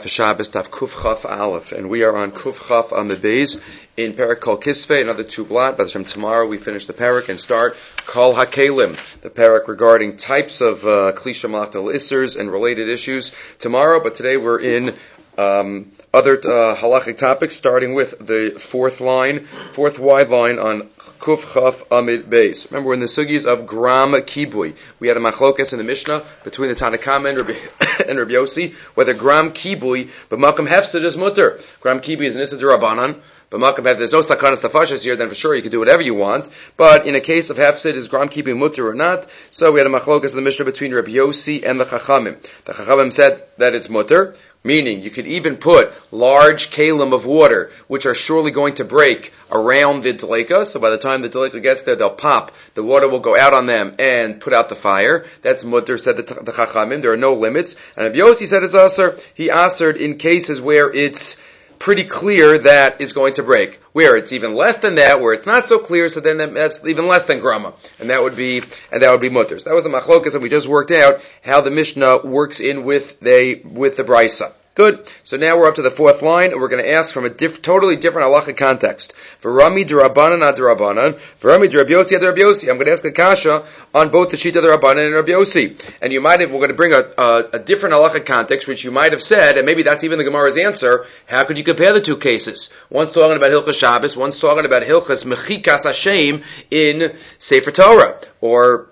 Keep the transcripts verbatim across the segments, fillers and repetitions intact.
Shabbos Daf Kuf Chaf Aleph, and we are on Kuf Chaf Amid Beis in Perek Kol Kisvei, another two blot. By the time tomorrow we finish the Perek and start Kol HaKelim, the Perek regarding types of uh, Klisha Malachtal Issers and related issues tomorrow. But today we're in um, other uh, halachic topics, starting with the fourth line, fourth wide line on Kuf Chaf Amid Beis. Remember, we're in the sugis of Gram Kibui. We had a machlokas in the Mishnah between the Tanakama and Rabbi, and Rabbi Yossi, whether Gram Kibui, but Malkam Hefsid is mutter. Gram Kibui is an Issa D'Rabbanan, but Malkam Hefsid, there's no Sakanas Tafashas here, then for sure you can do whatever you want. But in a case of Hefsid, is Gram Kibui mutter or not? So we had a machlokas in the Mishnah between Rabbi Yossi and the Chachamim. The Chachamim said that it's mutter, meaning you could even put large kalim of water, which are surely going to break around the deleika. So by the time the deleika gets there, they'll pop. The water will go out on them and put out the fire. That's mutter, said the, the Chachamim. There are no limits. And Rabbi Yossi said it's aser. He asered in cases where it's pretty clear that is going to break. Where it's even less than that, where it's not so clear, so then that's even less than grama, and that would be and that would be mutter. So that was the machlokas, and we just worked out how the Mishnah works in with the with the brisa. Good. So now we're up to the fourth line, and we're going to ask from a diff- totally different halachic context. V'rami d'Rabbanan ad d'Rabbanan, v'rami d'Rabbi Yossi ad Rabbi Yossi. I'm going to ask a kasha on both the sheet of the Rabbanan and Rabbi Yossi. And you might have, we're going to bring a, a, a different halachic context, which you might have said, and maybe that's even the Gemara's answer. How could you compare the two cases? One's talking about Hilchas Shabbos, one's talking about Hilchas Mechikas Hashem in Sefer Torah, or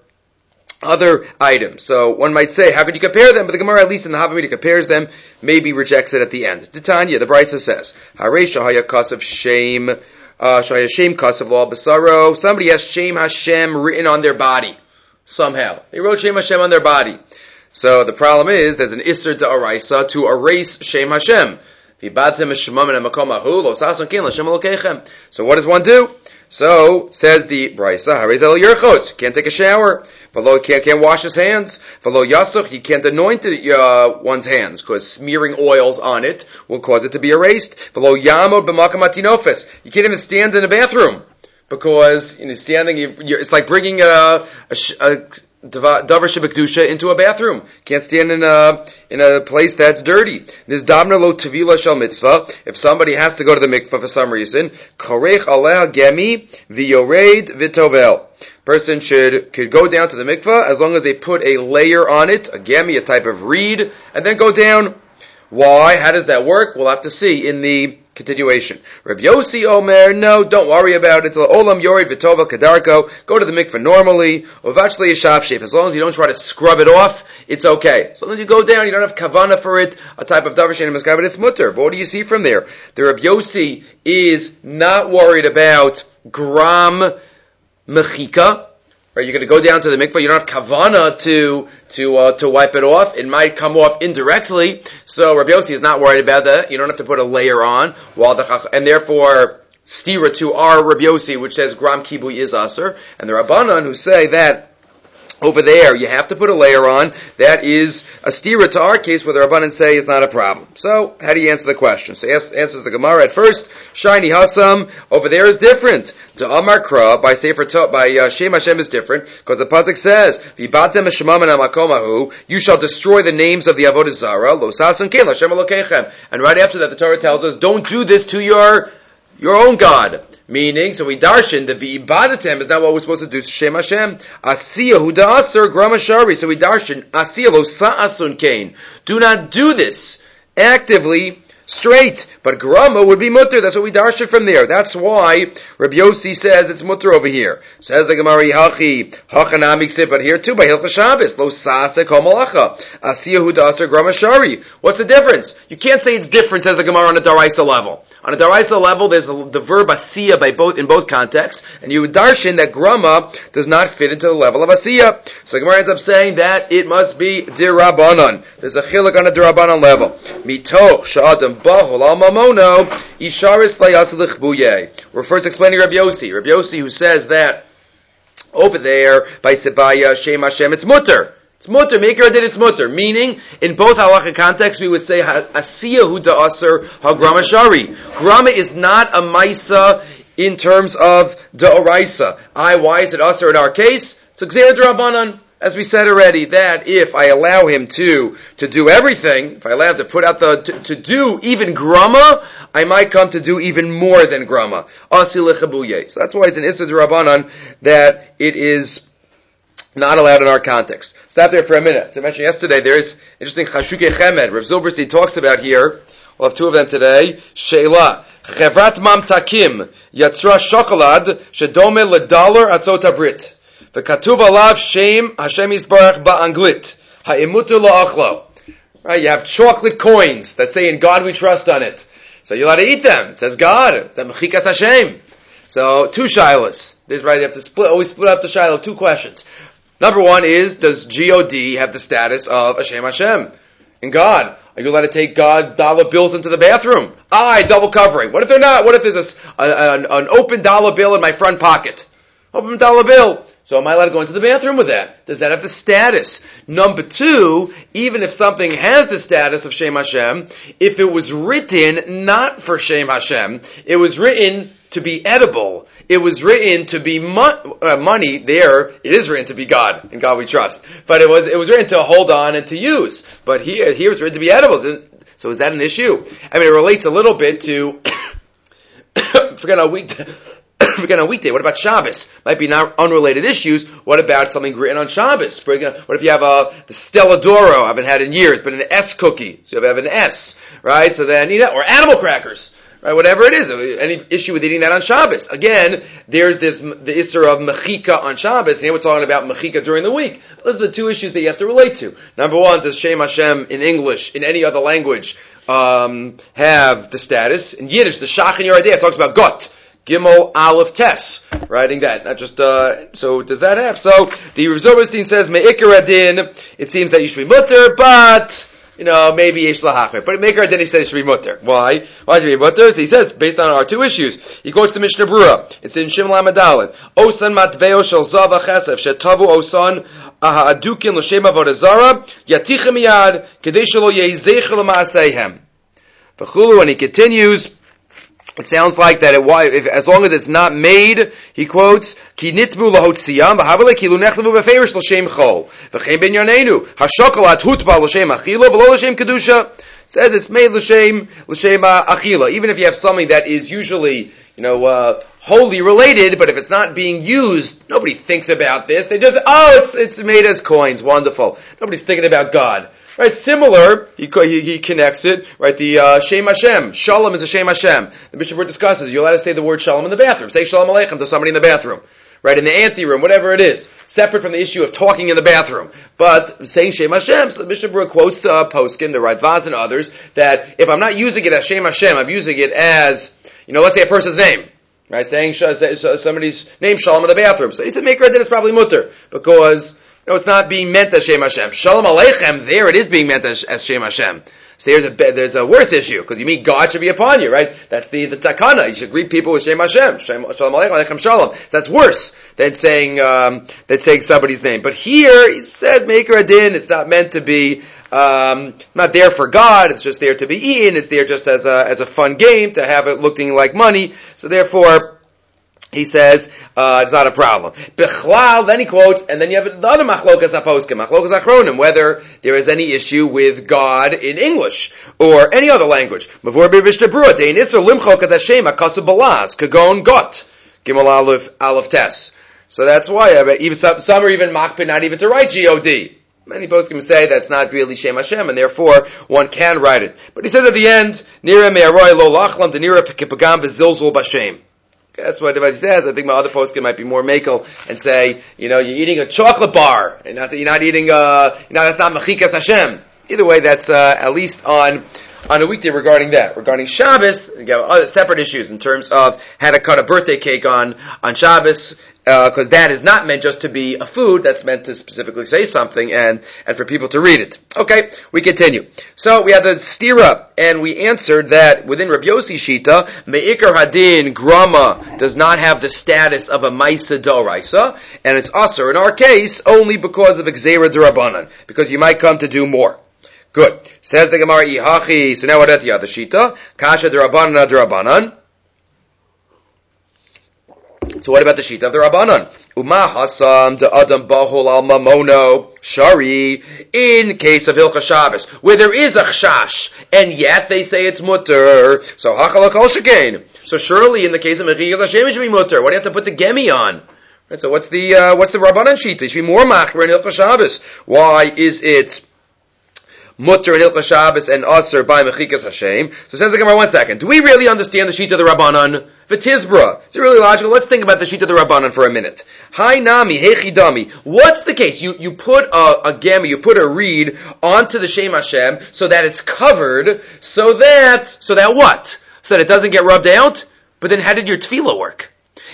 other items. So one might say, how could you compare them? But the Gemara, at least in the Havamida, compares them, maybe rejects it at the end. Titania, the Brisa says, Harei shahaya kasav shame, shahaya shame kasav law basaro. Somebody has Shem Hashem written on their body. Somehow. They wrote Shem Hashem on their body. So the problem is, there's an Isser D'Oraisa to erase Shem Hashem. So what does one do? So, says the Brisa, Harezel Yerchos, can't take a shower. V'lo can't, can't wash his hands. V'lo Yasuch, he can't anoint uh, one's hands, because smearing oils on it will cause it to be erased. V'lo Yamod b'makam atinofes, you can't even stand in a bathroom, because, you know, standing, you, it's like bringing a, a, a davar shebekdusha into a bathroom. Can't stand in a in a place that's dirty. This damna lo tevila shel mitzvah. If somebody has to go to the mikvah for some reason, korech aleh gemi v'yored v'tovel. Person should could go down to the mikvah as long as they put a layer on it, a gemi, a type of reed, and then go down. Why? How does that work? We'll have to see in the continuation. Rabbi Yossi Omer, no, don't worry about it. Olam Yored V'Tova Kadarko, go to the mikveh normally. Ovachli Yeshav Shef, as long as you don't try to scrub it off, it's okay. As long as you go down, you don't have kavana for it, a type of davar shein maskah, but it's mutter. But what do you see from there? The Rabbi Yossi is not worried about gram mechika. Right, you're going to go down to the mikveh. You don't have kavana to to uh, to wipe it off. It might come off indirectly. So Rabbi Yossi is not worried about that. You don't have to put a layer on. While the and therefore stira to our Rabbi Yossi, which says gram kibui is aser, and the Rabbanan who say that over there you have to put a layer on. That is a stira to our case, where the Rabbanan say it's not a problem. So how do you answer the question? So yes, answers the Gemara at first. Shiny Hasam over there is different. To Amar Kra by Sefer Torah by uh, Shem Hashem is different, because the pasuk says, "V'batem hashemam hamakomahu," you shall destroy the names of the avodah zara. Lo sasun ken Hashem Elokechem. And right after that, the Torah tells us, don't do this to your your own God. Meaning, so we darshan the v'ibadatem is not what we're supposed to do to Shem Hashem. Asiya hu da'aser gramashari. So we darshan asiya lo sa'asun kain. Do not do this actively. Straight, but grama would be mutter. That's what we darshan from there. That's why Rabbi Yossi says it's mutter over here. Says the Gemara, Hachi Hachanami Ksib, but here too by Hilchas Shabbos, Lo Sase Kol Malacha Asiya Hu Da'aser Grama Shari. What's the difference? You can't say it's different, says the Gemara, on a daraisa level. On a daraisa level, there's a, the verb asiya by both in both contexts, and you would darshan that grama does not fit into the level of asiya. So the Gemara ends up saying that it must be dirabanan. There's a chiluk on a dirabanan level. Mitoch sha'adam bahol al mamono isharis layas lichbuye. We're first explaining Rabbi Yossi. Rabbi Yossi, who says that over there by Sebaya Shem Hashem, it's mutter. It's mutter. Maker did it's mutter. Meaning, in both halacha contexts, we would say asiya hu da'aser ha grama shari. Grama is not a maisa in terms of da'oraisa. I, why is it aser in our case? It's Gzeir D'Rabbanan. as we said already, that if I allow him to to do everything, if I allow him to put out the to, to do even grama, I might come to do even more than grama. Asi lechabuye. So that's why it's an issa d'Rabbanan that it is not allowed in our context. Stop there for a minute. As I mentioned yesterday, there is interesting chashuke chemed. Rav Zilberstein talks about here. We'll have two of them today. Sheila. Chevrat mamtakim yatzra shokolad shedome ledalar atzot habrit. V'katuv alav shem Hashem Yisbarach ba'anglit. Ha'imutu la'achlo. Right, you have chocolate coins that say, in God we trust on it. So you're allowed to eat them. It says God. It's a mechikas Hashem. So, two shilas. This right, you have to split, always split up the shilah. Two questions. Number one is, does G O D have the status of Hashem Hashem? In God. Are you allowed to take God dollar bills into the bathroom? Aye, double covering. What if they're not? What if there's a, a, an, an open dollar bill in my front pocket? Open dollar bill. So am I allowed to go into the bathroom with that? Does that have the status? Number two, even if something has the status of Shem Hashem, if it was written not for Shem Hashem, it was written to be edible, it was written to be mo- uh, money, there, it is written to be God, in God we trust. But it was it was written to hold on and to use. But here, here it's written to be edible. So is that an issue? I mean, it relates a little bit to, forget a week, forget a weekday. What about Shabbos? Might be not unrelated issues. What about something written on Shabbos? What if you have a, the Stella D'Oro, I haven't had in years, but an S cookie. So you have an S, right? So then, you know, or animal crackers. Right, whatever it is, any issue with eating that on Shabbos. Again, there's this, the issur of mechika on Shabbos, and here we're talking about mechika during the week. Those are the two issues that you have to relate to. Number one, does Shem Hashem in English, in any other language, um, have the status? In Yiddish, the Shach in your idea talks about got. Gimel Aleph Tes, writing that, not just, uh, so does that have? So, the Rav Zilberstein says, Me'ikar Adin, it seems that you should be mutter, but, you know, maybe Yesh Lahachmer. But Me'ikar Adin, he says it should be mutter. Why? Why should it be mutter? So he says, based on our two issues, he quotes the Mishnah Brura. It's in Shim Lamed Osan matveo shel zav achesef, shetavu osan aha'adukin l'shem avodah zara, yatichem miyad, kedei shelo yeizech l'ma'aseihem. V'chulu, and he continues, it sounds like that it, if, as long as it's not made, he quotes, Ki nitbu lahotziyam, v'havale ki lunechlevu beferish l'shem chol. V'chein ben yarnenu, ha-shokolat hutba l'shem achila, v'lo l'shem kedusha. Says it's made l'shem, l'shem achila. Even if you have something that is usually, you know, uh, wholly related, but if it's not being used, nobody thinks about this. They just, oh, it's, it's made as coins. Wonderful. Nobody's thinking about God. Right, similar, he, he, he connects it, right, the, uh, Shem Hashem. Shalom is a Shem Hashem. The Mishnah discusses, you're allowed to say the word Shalom in the bathroom. Say Shalom Aleichem to somebody in the bathroom. Right, in the anteroom, whatever it is. Separate from the issue of talking in the bathroom. But saying Shem Hashem, so the Mishnah Berurah quotes, uh, Poskin, the Radvaz and others, that if I'm not using it as Shem Hashem, I'm using it as, you know, let's say a person's name. Right, saying somebody's name Shalom in the bathroom. So he said, make her that is probably mutter. Because, no, it's not being meant as Shem Hashem. Shalom Aleichem, there it is being meant as, as Shem Hashem. So there's a there's a worse issue because you mean God should be upon you, right? That's the the takana. You should greet people with Shem Hashem, Shalom Aleichem, Aleichem Shalom. That's worse than saying um, than saying somebody's name. But here he says Me'ikar Adin. It's not meant to be um, not there for God. It's just there to be eaten. It's there just as a as a fun game to have it looking like money. So therefore, he says, uh, it's not a problem. Bechlal, then he quotes, and then you have the other machlokas aposkim, machlokas achronim, whether there is any issue with God in English, or any other language. Mavur b'Mishnah Berurah, dein iser limchok at Hashem, akasu balaz, kagon got, gimel aleph, aleph tes. So that's why, uh, even some, some are even makpid not even to write G O D. Many poskim say that's not really Shem Hashem, and therefore one can write it. But he says at the end, nira me'aroy lo lachlam, denira pekipagam b'zilzul b'shem. That's what he says. I think my other poskim might be more makel and say, you know, you're eating a chocolate bar, and not, you're not eating, uh, you know, that's not mechikas Hashem. Either way, that's uh, at least on on a weekday regarding that. Regarding Shabbos, you have other separate issues in terms of how to cut a birthday cake on on Shabbos, because uh, that is not meant just to be a food. That's meant to specifically say something and and for people to read it. Okay, we continue. So we have the stira, and we answered that within Rabbi Yossi Shita, Me'ikar Hadin Grama does not have the status of a Maisa D'Oraisa, and it's Asur in our case only because of Gzeira D'Rabbanan, because you might come to do more. Good. Says the Gemara, Ihachi. So now what at the other Shita? Kasha D'Rabbanan D'Rabbanan. So what about the Shita of the Rabbanan? Uma hasam de adam bahol al mamono shari, in case of Hilchas Shabbos, where there is a chashash, and yet they say it's mutter, so hachala kol shekain. So surely in the case of Mechikas Hashem it should be mutter. What do you have to put the gemi on? Right, so what's the uh, what's the Rabbanan Shita? It should be more machmer in Hilchas Shabbos. Why is it mutter in Hilchas Shabbos and aser by Mechikas Hashem? So says the Gemara, one second. Do we really understand the Shita of the Rabbanan? V'tizbra. Is it really logical? Let's think about the Shita of the Rabbanan for a minute. Hi nami, hechidami. What's the case? You you put a, a gemi, you put a reed onto the Shem Hashem so that it's covered, so that, so that what? So that it doesn't get rubbed out? But then how did your tefillah work?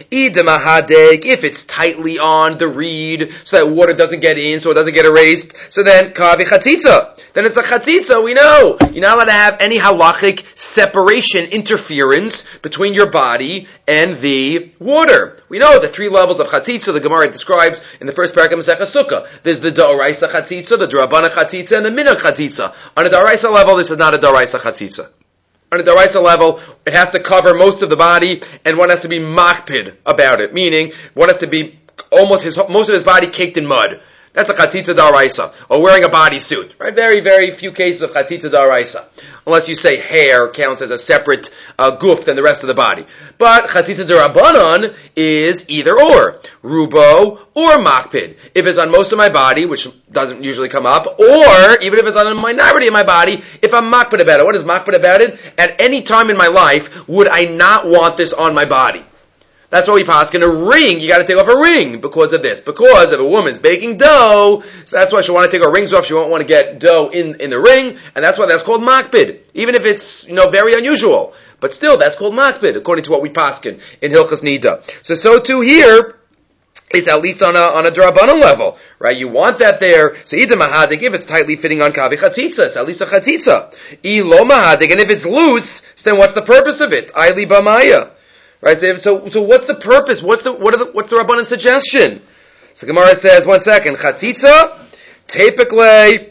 If it's tightly on the reed, so that water doesn't get in, so it doesn't get erased, so then kavi chatzitza. Then it's a chatzitza, we know. You're not allowed to have any halachic separation, interference between your body and the water. We know the three levels of chatzitza the Gemara describes in the first parak of Masechah Sukkah. There's the da'oraisa chatzitza, the d'rabbanan chatzitza, and the minhag chatzitza. On a da'oraisa level, this is not a da'oraisa chatzitza. On a daraisa level, it has to cover most of the body, and one has to be makpid about it, meaning one has to be almost his most of his body caked in mud. That's a chatzitza daraisa, or wearing a bodysuit. Right? Very, very few cases of chatzitza daraisa, unless you say hair counts as a separate uh, goof than the rest of the body. But chatzitza darabanan is either or, rubo or makpid. If it's on most of my body, which doesn't usually come up, or even if it's on a minority of my body, if I'm makpid about it. What is makpid about it? At any time in my life, would I not want this on my body? That's why we pass in a ring. You got to take off a ring because of this. Because if a woman's baking dough, so that's why she want to take her rings off. She won't want to get dough in, in the ring, and that's why that's called makpid. Even if it's, you know, very unusual, but still that's called makpid according to what we paskin in Hilchas Nida. So so too here. It's at least on a on a drabanan level, right? You want that there. So either mahadik, if it's tightly fitting on kavi chatzitza, it's at least a chatzitza. Ilo mahadik, and if it's loose, so then what's the purpose of it? Aili bamaya. Right, so, so so what's the purpose? What's the what are the what's the Rabbanan suggestion? So Gemara says, one second, chatzitza, typically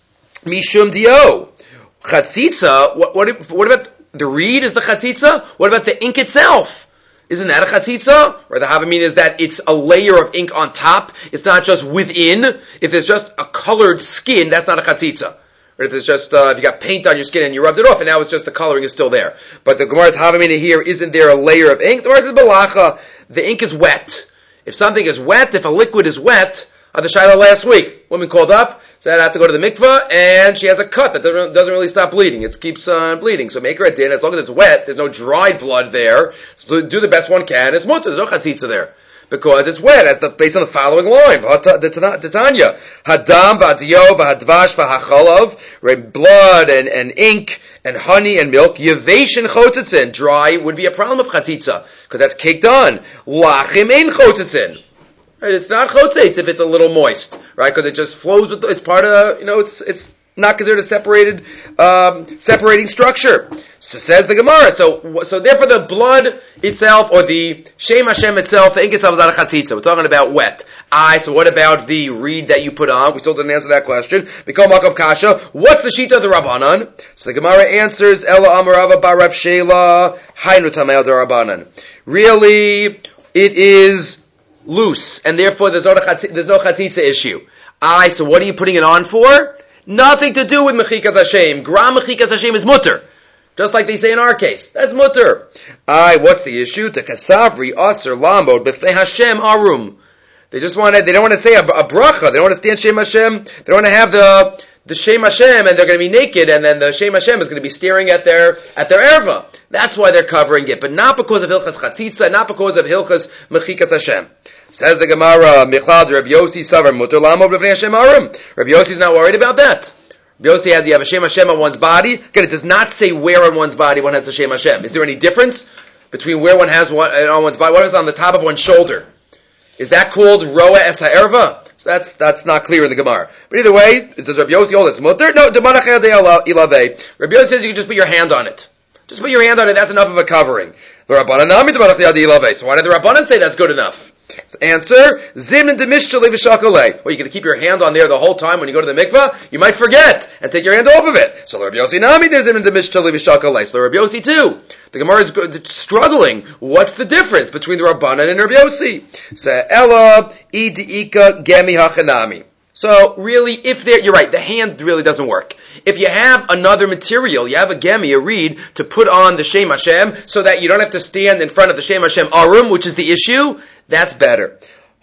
mishum dio. Chatzitza, what, what what about the reed is the chatzitza? What about the ink itself? Isn't that a chatzitza? Or the Havamina is that it's a layer of ink on top. It's not just within. If there's just a colored skin, that's not a chatzitza. Or if it's just, uh, if you got paint on your skin and you rubbed it off and now it's just the coloring is still there. But the Gemara's Havamina here, isn't there a layer of ink? The Gemara says, Balacha, the ink is wet. If something is wet, if a liquid is wet, on the Shiloh last week, woman called up, said I have to go to the mikveh, and she has a cut that doesn't really stop bleeding. It keeps on uh, bleeding. So make her a din, as long as it's wet, there's no dried blood there, so do the best one can, it's mutter, there's no chatzitza there. Because it's wet, as the, based on the following line. The Tanya. Hadam v'adiyo v'hadvash v'hachalav, blood and, and ink and honey and milk. Yevesh and chotetzin. Dry would be a problem of chatzitza, because that's caked on. Lachim ein chotetzin. Right, it's not chotzetz if it's a little moist, right? Because it just flows with, the, it's part of, you know, it's, it's not considered a separated, um, separating structure. So says the Gemara. So, so therefore the blood itself, or the Shem Hashem itself, the ink itself is not a chatzitza. We're talking about wet. Alright, so what about the reed that you put on? We still didn't answer that question. Mikol Makov Kasha. What's the shita of the Rabbanan? So the Gemara answers, Ela Amarava Bar Rav Shela, Hainu Tamei Rabbanan. Really, it is loose, and therefore there's no chatzitza, there's no chatzitza issue. Alright, so what are you putting it on for? Nothing to do with Mechikas Hashem. Gram Mechikas Hashem is mutter. Just like they say in our case. That's mutter. Aye, what's the issue? To kasavri, aser, lambod, b'fnei Hashem, arum. They just want to, they don't want to say a, a bracha. They don't want to stand Shem Hashem. They don't want to have the, the Shem Hashem, and they're going to be naked, and then the Shem Hashem is going to be staring at their, at their erva. That's why they're covering it. But not because of Hilchas Chatzitza, not because of Hilchas Mechikas Hashem. Says the Gemara, Michlad, Rabbi Yossi, Savar, mutter, lambod, b'fnei Hashem, arum. Rabbi Yossi's not worried about that. Yossi has, you have a Shem Hashem on one's body. Again, it does not say where on one's body one has a Shem Hashem. Is there any difference between where one has one on one's body? What is on the top of one's shoulder? Is that called Roa Es HaErva? So that's, that's not clear in the Gemara. But either way, does Rabbi Yossi hold it's mutter? No, Demanachel de Ilave. Rabbi Yossi says you can just put your hand on it. Just put your hand on it, that's enough of a covering. The Rabbanan Nami Demanachel de Ilave. So why did the Rabbanan say that's good enough? So answer, Zim and Demishchale v'Shakalei. Well, you're going to keep your hand on there the whole time when you go to the mikvah? You might forget and take your hand off of it. So Rabbi Yossi Nami Zim and Demishchale v'Shakalei. So Rabbi Yossi too. The Gemara is struggling. What's the difference between the Rabbanan and Rabbi Yossi? Se'ela idiika gemi hachanami. So really, if there, you're right, the hand really doesn't work. If you have another material, you have a gemi, a reed, to put on the Shem Hashem, so that you don't have to stand in front of the Shem Hashem Arum, which is the issue, that's better.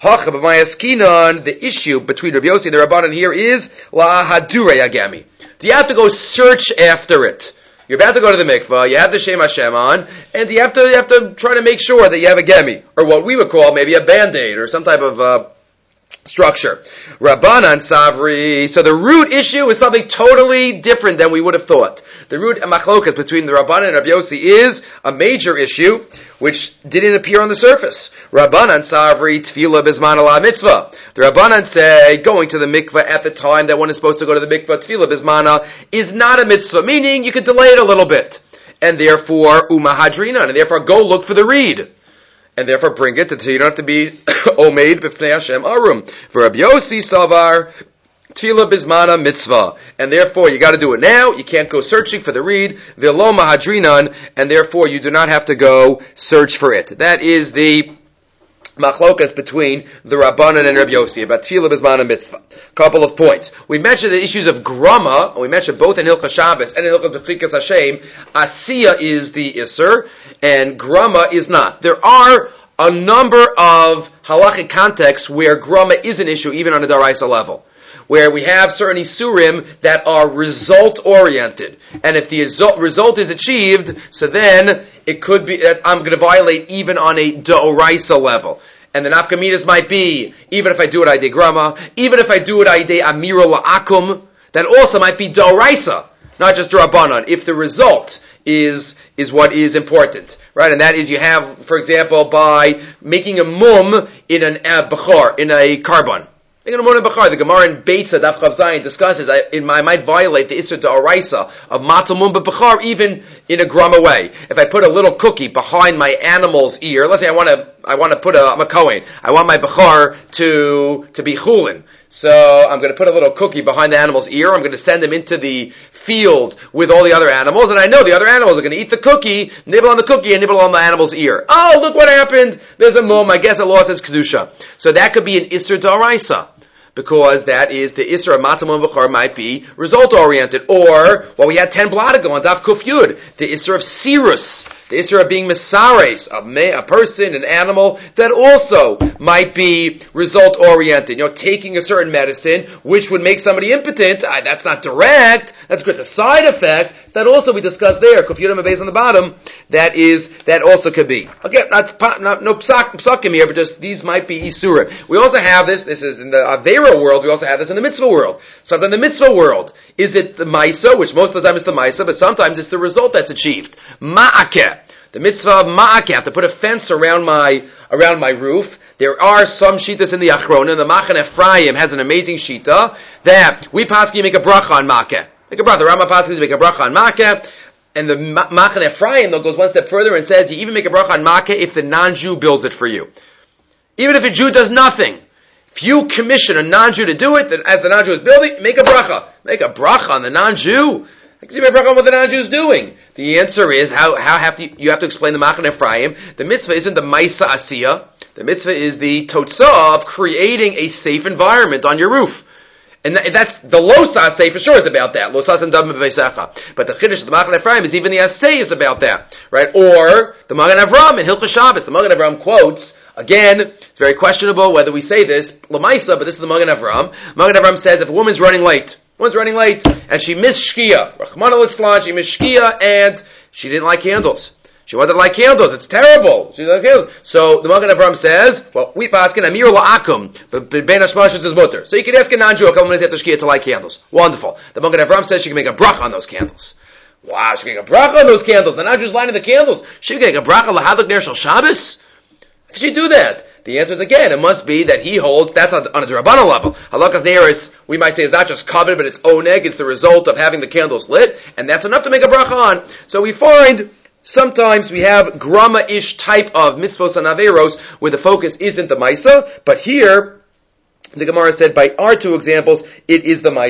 The issue between Rabbi Yossi and the Rabbanan here is la hadurei agami. Do you have to go search after it? You're about to go to the mikvah, you have the Shem Hashem on, and you have to you have to try to make sure that you have a gemi, or what we would call maybe a band-aid, or some type of uh, structure. Rabbanan Savri. So the root issue is something totally different than we would have thought. The root machlokas between the Rabbanan and Rabbi Yossi is a major issue, which didn't appear on the surface. Rabbanan Savri Tefillah Bizman Ala Mitzvah. The Rabbanan say going to the mikvah at the time that one is supposed to go to the mikvah, Tefillah Bizmana, is not a mitzvah, meaning you could delay it a little bit. And therefore, Umahadrina, and therefore go look for the reed. And therefore bring it, so you don't have to be omeid b'fnei Hashem arum. For Rabbi Yossi savar tefillah bizmana mitzvah, and therefore you got to do it now. You can't go searching for the reed v'lo mahadrinan, and therefore you do not have to go search for it. That is the machlokas between the Rabbanan and Rabbi Yossi about tefillah bizmana mitzvah. Couple of points. We mentioned the issues of grama, and we mentioned both in Hilchas Shabbos and in Hilchas B'chikas Hashem. Asiya is the Isser, and grama is not. There are a number of halachic contexts where grama is an issue, even on a daraisa level, where we have certain isurim that are result-oriented. And if the result is achieved, so then it could be that I'm going to violate even on a daraisa level. And the nafkaminas might be, even if I do it I de grama, even if I do it I de amira la'akum, that also might be daraisa, not just drabanan, if the result is is what is important, right? And that is you have, for example, by making a mum in an uh, bachar, in a carbon. Making a mum in a bachar. The Gemara in Beitza, Daf Chav Zayin, discusses, I, in, I might violate the Isser Da'araisa of matal mum b'bachar, even in a grama way. If I put a little cookie behind my animal's ear, let's say I want to, I want to put a, I'm a Kohen, I want my bachar to, to be chulin. So I'm going to put a little cookie behind the animal's ear. I'm going to send him into the field with all the other animals, and I know the other animals are going to eat the cookie, nibble on the cookie, and nibble on the animal's ear. Oh, look what happened! There's a mum. I guess it lost its kedusha. So that could be an Isser Daraisa, because that is the Isser of Matam and Bechor might be result oriented. Or, well, we had ten blad ago on Daf Kuf Yud, the Isser of Sirus, the Isser of being Mesares, a, a person, an animal, that also might be result-oriented. You know, taking a certain medicine, which would make somebody impotent, uh, that's not direct, that's good. It's a side effect, that also we discussed there, Kuf Yud base on the bottom, that is, that also could be. Again, not, not no psak, psakim here, but just, these might be Isurim. We also have this, this is in the Avera world, we also have this in the Mitzvah world. So in the Mitzvah world, is it the Maisa, which most of the time is the Maisa, but sometimes it's the result that's achieved. Ma'akeh. The mitzvah of ma'akeh, I have to put a fence around my, around my roof. There are some shitas in the Achrona. The Machan Ephraim has an amazing shita that we paskin make a bracha on ma'akeh. Make a bracha. The Rama paskin make a bracha on ma'akeh. And the Machan Ephraim though goes one step further and says you even make a bracha on ma'akeh if the non-Jew builds it for you. Even if a Jew does nothing. If you commission a non-Jew to do it, then as the non-Jew is building, make a bracha. Make a bracha on the non-Jew. I can see my bracha on what the non-Jew is doing. The answer is, how, how have to, you have to explain the Machan Ephraim. The mitzvah isn't the Maisa Asiya. The mitzvah is the Totzah of creating a safe environment on your roof. And that's, the Losa Asay for sure is about that. Losas and Dam B'Veisecha. But the Chiddush of the Machan Ephraim is even the Asay is about that. Right? Or, the Magen Avram in Hilchas Shabbos. The Magen Avram quotes, again, it's very questionable whether we say this, Lamaisa, but this is the Magen Avram. Magen Avram says if a woman's running late, One's running late, and she missed Shkia. Rachmana litzlan, she missed Shkia, and she didn't like candles. She wanted to light candles. It's terrible. She didn't like candles. So the Magen Avram says, well, we paskin amir la'akum, but ben hashmashus is mutter. So you can ask a non-Jew a couple minutes after Shkia to light candles. Wonderful. The Magen Avram says she can make a bracha on those candles. Wow, she can make a bracha on those candles. The non-Jew's lighting the candles. She can make a bracha lahadlik ner shel Shabbos? How can she do that? The answer is again, it must be that he holds, that's on, on a D'Rabbanan level. Halakas Neiris, we might say, is not just covered, but it's oneg, it's the result of having the candles lit, and that's enough to make a bracha on. So we find, sometimes we have grama-ish type of mitzvos and averos, where the focus isn't the maisa, but here, the Gemara said, by our two examples, it is the maisa.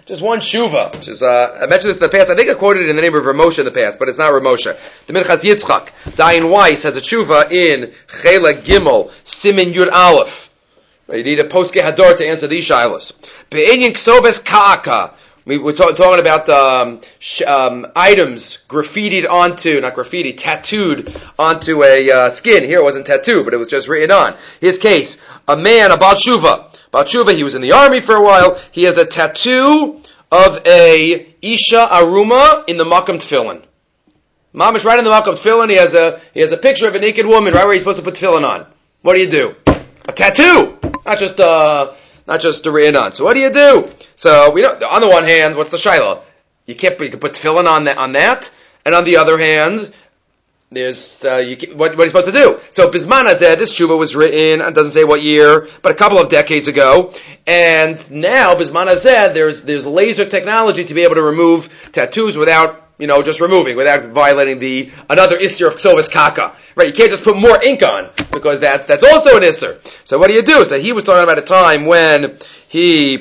just one tshuva, which is, uh, I mentioned this in the past, I think I quoted it in the name of Ramosha in the past, but it's not Ramosha. The Minchas Yitzchak, Dayan Weiss, has a tshuva in Chela Gimel, Simin Yud Aleph. You need a Poske Hador to answer these shilas. Be'inyin Ksobes Ka'aka. We were talk, talking about um, sh- um, items graffitied onto, not graffiti, tattooed onto a uh, skin. Here it wasn't tattooed, but it was just written on. His case, a man, a Baal Tshuva. Baal Tshuva, he was in the army for a while. He has a tattoo of a Isha Aruma in the Makam Tefillin. Mamish, right in the Makam Tefillin, he has a he has a picture of a naked woman right where he's supposed to put tefillin on. What do you do? A tattoo! Not just uh not just a written on. So what do you do? So we don't. On the one hand, what's the shaila? You can't. You can put tefillin on that. On that, and on the other hand, there's uh, you can, what, what are you supposed to do? So Bisman Hazeh, this tshuva was written. It doesn't say what year, but a couple of decades ago. And now Bisman Hazeh, there's there's laser technology to be able to remove tattoos without. You know, just removing without violating the another isser of Ksovas Kaka. Right? You can't just put more ink on because that's that's also an isser. So what do you do? So he was talking about a time when he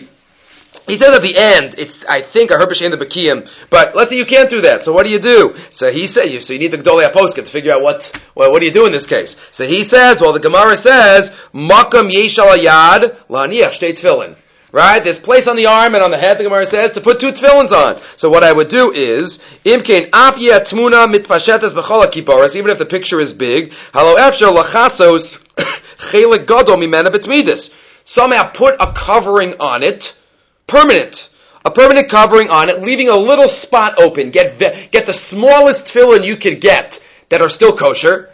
he said at the end, it's I think I heard B'Shem the Bekiyim, but let's say you can't do that. So what do you do? So he said, you so you need the Gedolei HaPoskim to figure out what well, what do you do in this case? So he says, well, the Gemara says, Makam Yesh Al Hayad La'aniach Shtei Tefillin. Right? There's place on the arm and on the head, the Gemara says, to put two tefillins on. So what I would do is, Imkein af tmuna mitpashetas b'chol ha'kiparas, even if the picture is big, halo efshar lachasos chelik gadol mimena b'tmidis. Somehow put a covering on it, permanent. A permanent covering on it, leaving a little spot open. Get get the smallest tefillin you could get that are still kosher,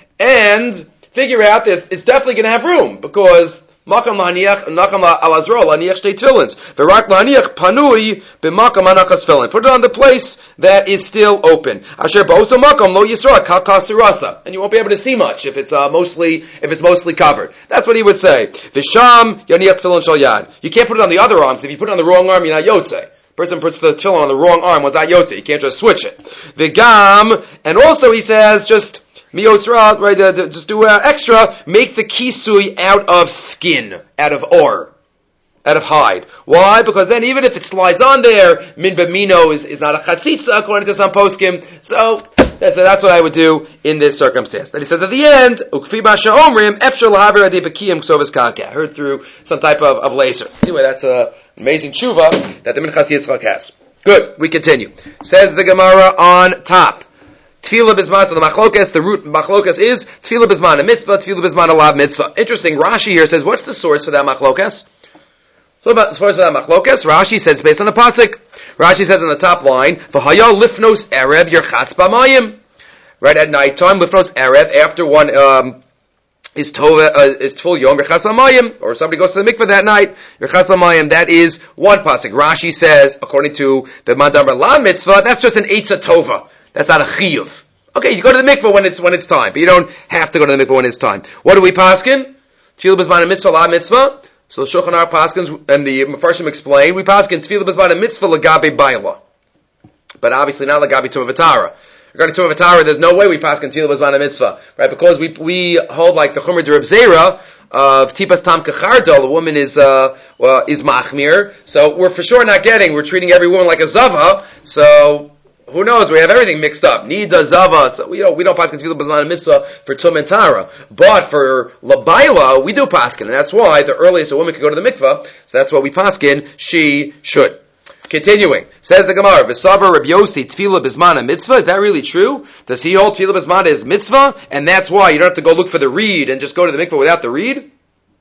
and figure out this, it's definitely going to have room, because Makam la'aniach, nakam alazro, la'aniach shtei tefillins. V'rak la'aniach panui b'makam anachas tefillin. Put it on the place that is still open. Asher ba'oso makam lo yisra kal kasurasa. And you won't be able to see much if it's uh, mostly if it's mostly covered. That's what he would say. V'sham yaniach tefillin shal yad. You can't put it on the other arm, because if you put it on the wrong arm, you're not yotzei. Person puts the tefillin on the wrong arm, without yotzei. You can't just switch it. V'gam, and also he says, just Miosra, right, uh, just do uh, extra, make the kisui out of skin, out of ore, out of hide. Why? Because then even if it slides on there, min b'mino is, is not a chatzitza, according to some poskim. So, that's, that's what I would do in this circumstance. Then he says at the end, ukfi b'asha omrim, efshar lahaver adi b'kiyim ksovas kaka. I heard through some type of, of laser. Anyway, that's an amazing tshuva that the Minchas Yitzchak has. Good, we continue. Says the Gemara on top. Tefillah bisman, so the machlokas, the root machlokas is tefillah bisman a mitzvah, tefillah bisman a lav mitzvah. Interesting, Rashi here says, what's the source for that machlokas? So about the source for that machlokas, Rashi says based on the pasuk. Rashi says on the top line, v'haya lifnos erev yerchatz b'mayim. Right, at night time, lifnos erev, after one um, is tova, uh, is tful yom yerchatz b'mayim, or somebody goes to the mikveh that night, yerchatz b'mayim, that is one pasuk. Rashi says, according to the mandamar lav mitzvah, that's just an eitzah tova. That's not a chiyuv. Okay, you go to the mikveh when it's when it's time, but you don't have to go to the mikveh when it's time. What do we paskin? Tefillah b'zman mitzvah la mitzvah. So Shulchan Aruch paskins and the Mefarshim explain. We paskin tefillah b'zman mitzvah lagabe baila, but obviously not lagabe tumah v'tara. Regarding tumah v'tara, there's no way we paskin tefillah b'zman mitzvah, right? Because we we hold like the Chumer de Reb Zera of tipas tam kachardo. The woman is uh, uh is machmir, so we're for sure not getting. We're treating every woman like a zava. So who knows? We have everything mixed up. Nida, Zava. So, you know, we don't paskin tefillah b'zman mitzvah for tum and tara, but for labaila we do paskin, and that's why the earliest a woman can go to the mikvah. So that's what we paskin. She should. Continuing, says the Gemara, V'savar Reb Yossi tefillah b'zman mitzvah. Is that really true? Does he hold tefillah b'zman is mitzvah, and that's why you don't have to go look for the reed and just go to the mikvah without the reed?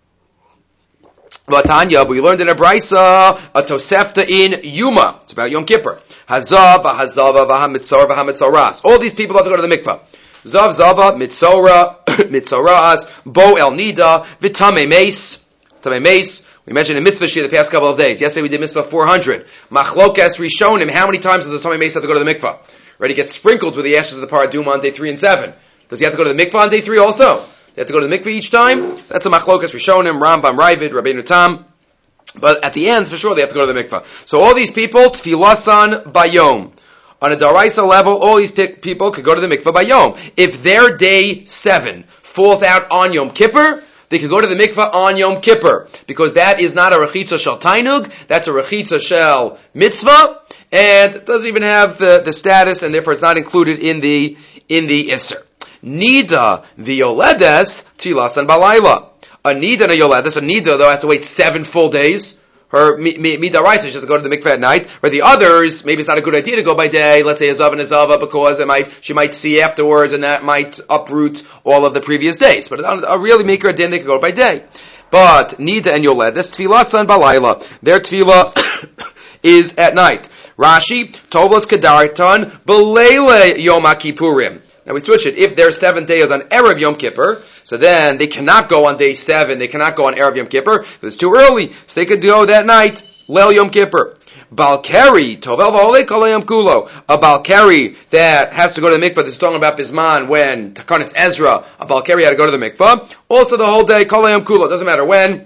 Vatanya, we learned in a brisa a tosefta in Yuma. It's about Yom Kippur. Hazav, Hazava, Vahamitzora, Vahamitzoras. All these people have to go to the mikvah. Zav, Zava, Mitzora, Mitzoras, Bo El Nida, Vitame Mace, Tame Mace. We mentioned in mitzvah shir the past couple of days. Yesterday we did mitzvah four hundred. Machlokas Rishonim. How many times does the Tame Mace have to go to the mikvah? Right, he gets sprinkled with the ashes of the paraduma on day three and seven. Does he have to go to the mikvah on day three also? They have to go to the mikvah each time? So that's a Machlokas Rishonim, Rambam, Ravid, Rabbeinu Tam. But at the end, for sure, they have to go to the mikvah. So all these people, tfilasan bayom. On a daraisa level, all these people could go to the mikvah bayom. If their day seven falls out on Yom Kippur, they could go to the mikvah on Yom Kippur, because that is not a rechitza shel tainug, that's a rechitza shel mitzvah, and it doesn't even have the, the status, and therefore it's not included in the, in the Isser. Nida v'yoledes tilasan balayla. A nida and a yoledes, a nida though has to wait seven full days. Her mida raisa, she has to go to the mikveh at night. Or the others, maybe it's not a good idea to go by day. Let's say a zav and a zava, because it might she might see afterwards, and that might uproot all of the previous days. But a really maker a din, they could go by day. But nida and yoledes tfilasan balayla. Their tefillah is at night. Rashi tovlas kedartan belele yom kippurim. Now we switch it. If their seventh day is on Erev Yom Kippur, so then they cannot go on day seven. They cannot go on Erev Yom Kippur because it's too early. So they could go that night, Leil Yom Kippur. Balkari, Tovel V'olei Kol Yom Kulo. A Balkari that has to go to the mikvah. This is talking about Bisman when Takanis Ezra, a Balkari had to go to the mikvah. Also the whole day, Kol Yom Kulo. Doesn't matter when.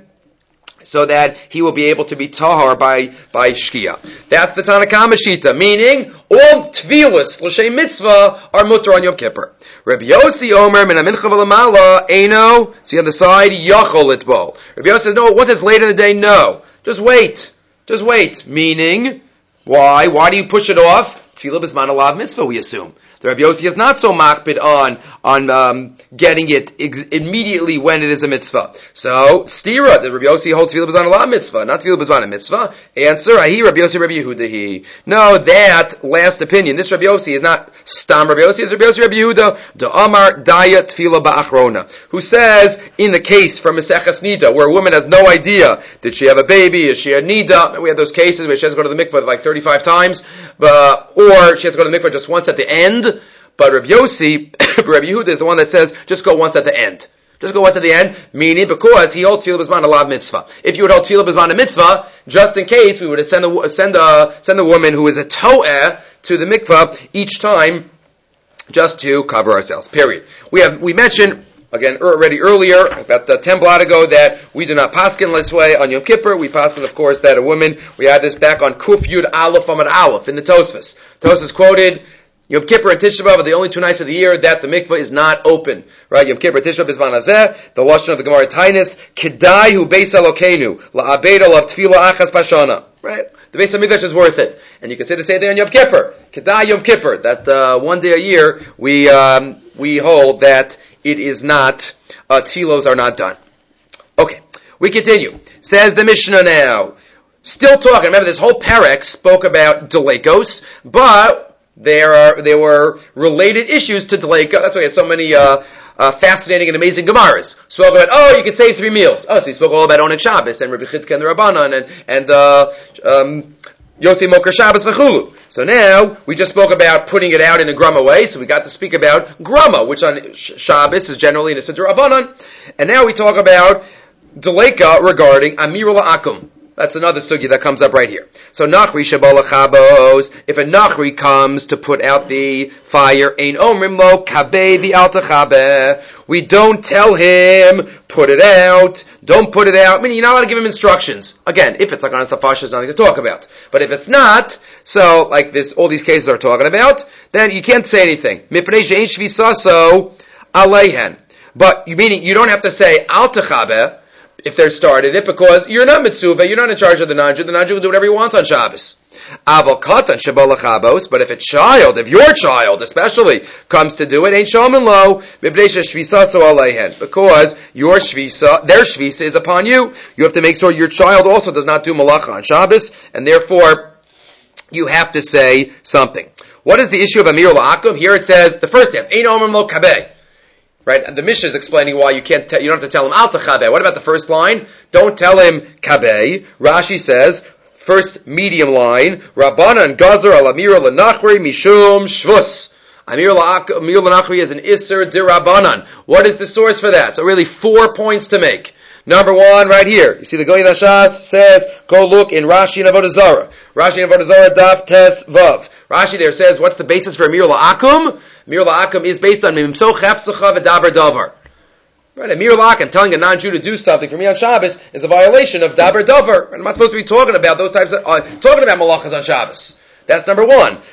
So that he will be able to be tahar by, by Shkia. That's the Tanakama Shita, meaning all tvilas l'shem mitzvah are mutter on Yom Kippur. Rabbi Yossi Omer min amincha v'lamala eino, see on the side, yachol itbol. Rabbi Yossi says, no, once it's late in the day, no. Just wait. Just wait. Meaning, why? Why do you push it off? Tila b'zman alav mitzvah, we assume. The Rabbi Yossi is not so makpid on, on, um, getting it ex- immediately when it is a mitzvah. So, stira, the Rabbi Yossi holds tefillah b'zman ala mitzvah, not tefillah b'zman a mitzvah. Answer, ahi Rabbi Yossi, Rabbi Yehuda. No, that last opinion, this Rabbi Yossi is not stam Rabbi Yossi, it's Rabbi Yossi, Rabbi Yehuda, da Amar daya tefillah ba'achrona, who says, in the case from Maseches Nida, where a woman has no idea, did she have a baby, is she a Nida? We have those cases where she has to go to the mikvah like thirty-five times, but, or she has to go to the mikvah just once at the end. But Rabbi Yossi, Rabbi Yehuda is the one that says, just go once at the end. Just go once at the end, meaning because he holds Tefillah B'zman a lav mitzvah. If you would hold Tefillah B'zman a mitzvah, just in case, we would send a, send a, send a woman who is a to'eh to the mikvah each time, just to cover ourselves, period. We have, we mentioned, again, already earlier, about uh, ten blot ago, that we do not paskin this way on Yom Kippur. We paskin, of course, that a woman, we had this back on Kuf Yud Aleph Amad Aleph in the Tosfos. Tosfos quoted, Yom Kippur and Tisha B'Av are the only two nights of the year that the mikveh is not open. Right? Yom Kippur, Tisha B'Av, Bizman Hazeh, the Lashon of the Gemara Tainis, Kedai hu Beis Elokeinu, la'abed olav tefillah achas pashana. Right? The Beis HaMikdash is worth it. And you can say the same thing on Yom Kippur. Kedai Yom Kippur, that uh, one day a year we um, we hold that it is not, uh, tefillos are not done. Okay, we continue. Says the Mishnah now. Still talking, remember this whole parak spoke about delekos, but There are there were related issues to Deleika. That's why we had so many uh, uh, fascinating and amazing Gemaras. Spoke about, oh, you can save three meals. Oh, so he spoke all about Onet Shabbos and Rabbi Chidka and the Rabbanan and, and uh, um, Yossi Moker Shabbos v'chulu. So now, we just spoke about putting it out in a grama way, so we got to speak about grama, which on Shabbos is generally in a Siddur Rabbanan. And now we talk about Deleika regarding Amirul Akum. That's another sugi that comes up right here. So Nachri Shabalachabos, if a Nachri comes to put out the fire, Ein Omrim Lo Kabeh V'Altachabe, we don't tell him, put it out, don't put it out. I mean, you're not allowed to give him instructions. Again, if it's like on a Safash, there's nothing to talk about. But if it's not, so, like this, all these cases are talking about, then you can't say anything. Mipnei She'ein Shvisaso Aleihen. But, you meaning, you don't have to say Altachabe, if they're started it, because you're not mitzvah, you're not in charge of the nanju, the nanju will do whatever he wants on Shabbos. Aval katan shabalachabos, but if a child, if your child especially, comes to do it, ain't shomin lo, mibnei shvisaso aleihen, because your shvisa, their shvisa is upon you. You have to make sure your child also does not do malacha on Shabbos, and therefore, you have to say something. What is the issue of Amir La'akum? Here it says, the first half, ein omrim lo kabeh. Right, and the Mishnah is explaining why you can't. Te- you don't have to tell him al tachabe. What about the first line? Don't tell him kabeh. Rashi says first medium line. Rabbanan gazer al amir l'nachri mishum shvus. Amir l'nachri is an iser de Rabbanan. What is the source for that? So really four points to make. Number one, right here. You see the Goyin Hashas says, go look in Rashi and Avodah Zarah. Rashi and Avodah Zarah daf tes vav. Rashi there says, what's the basis for Amir La'akum? Amir La'akum is based on Mimso Chefzecha V'daber Davar. Right, Amir La'akum, telling a non-Jew to do something for me on Shabbos is a violation of Daber Davar. And I'm not supposed to be talking about those types of, uh, talking about malachas on Shabbos. That's number one.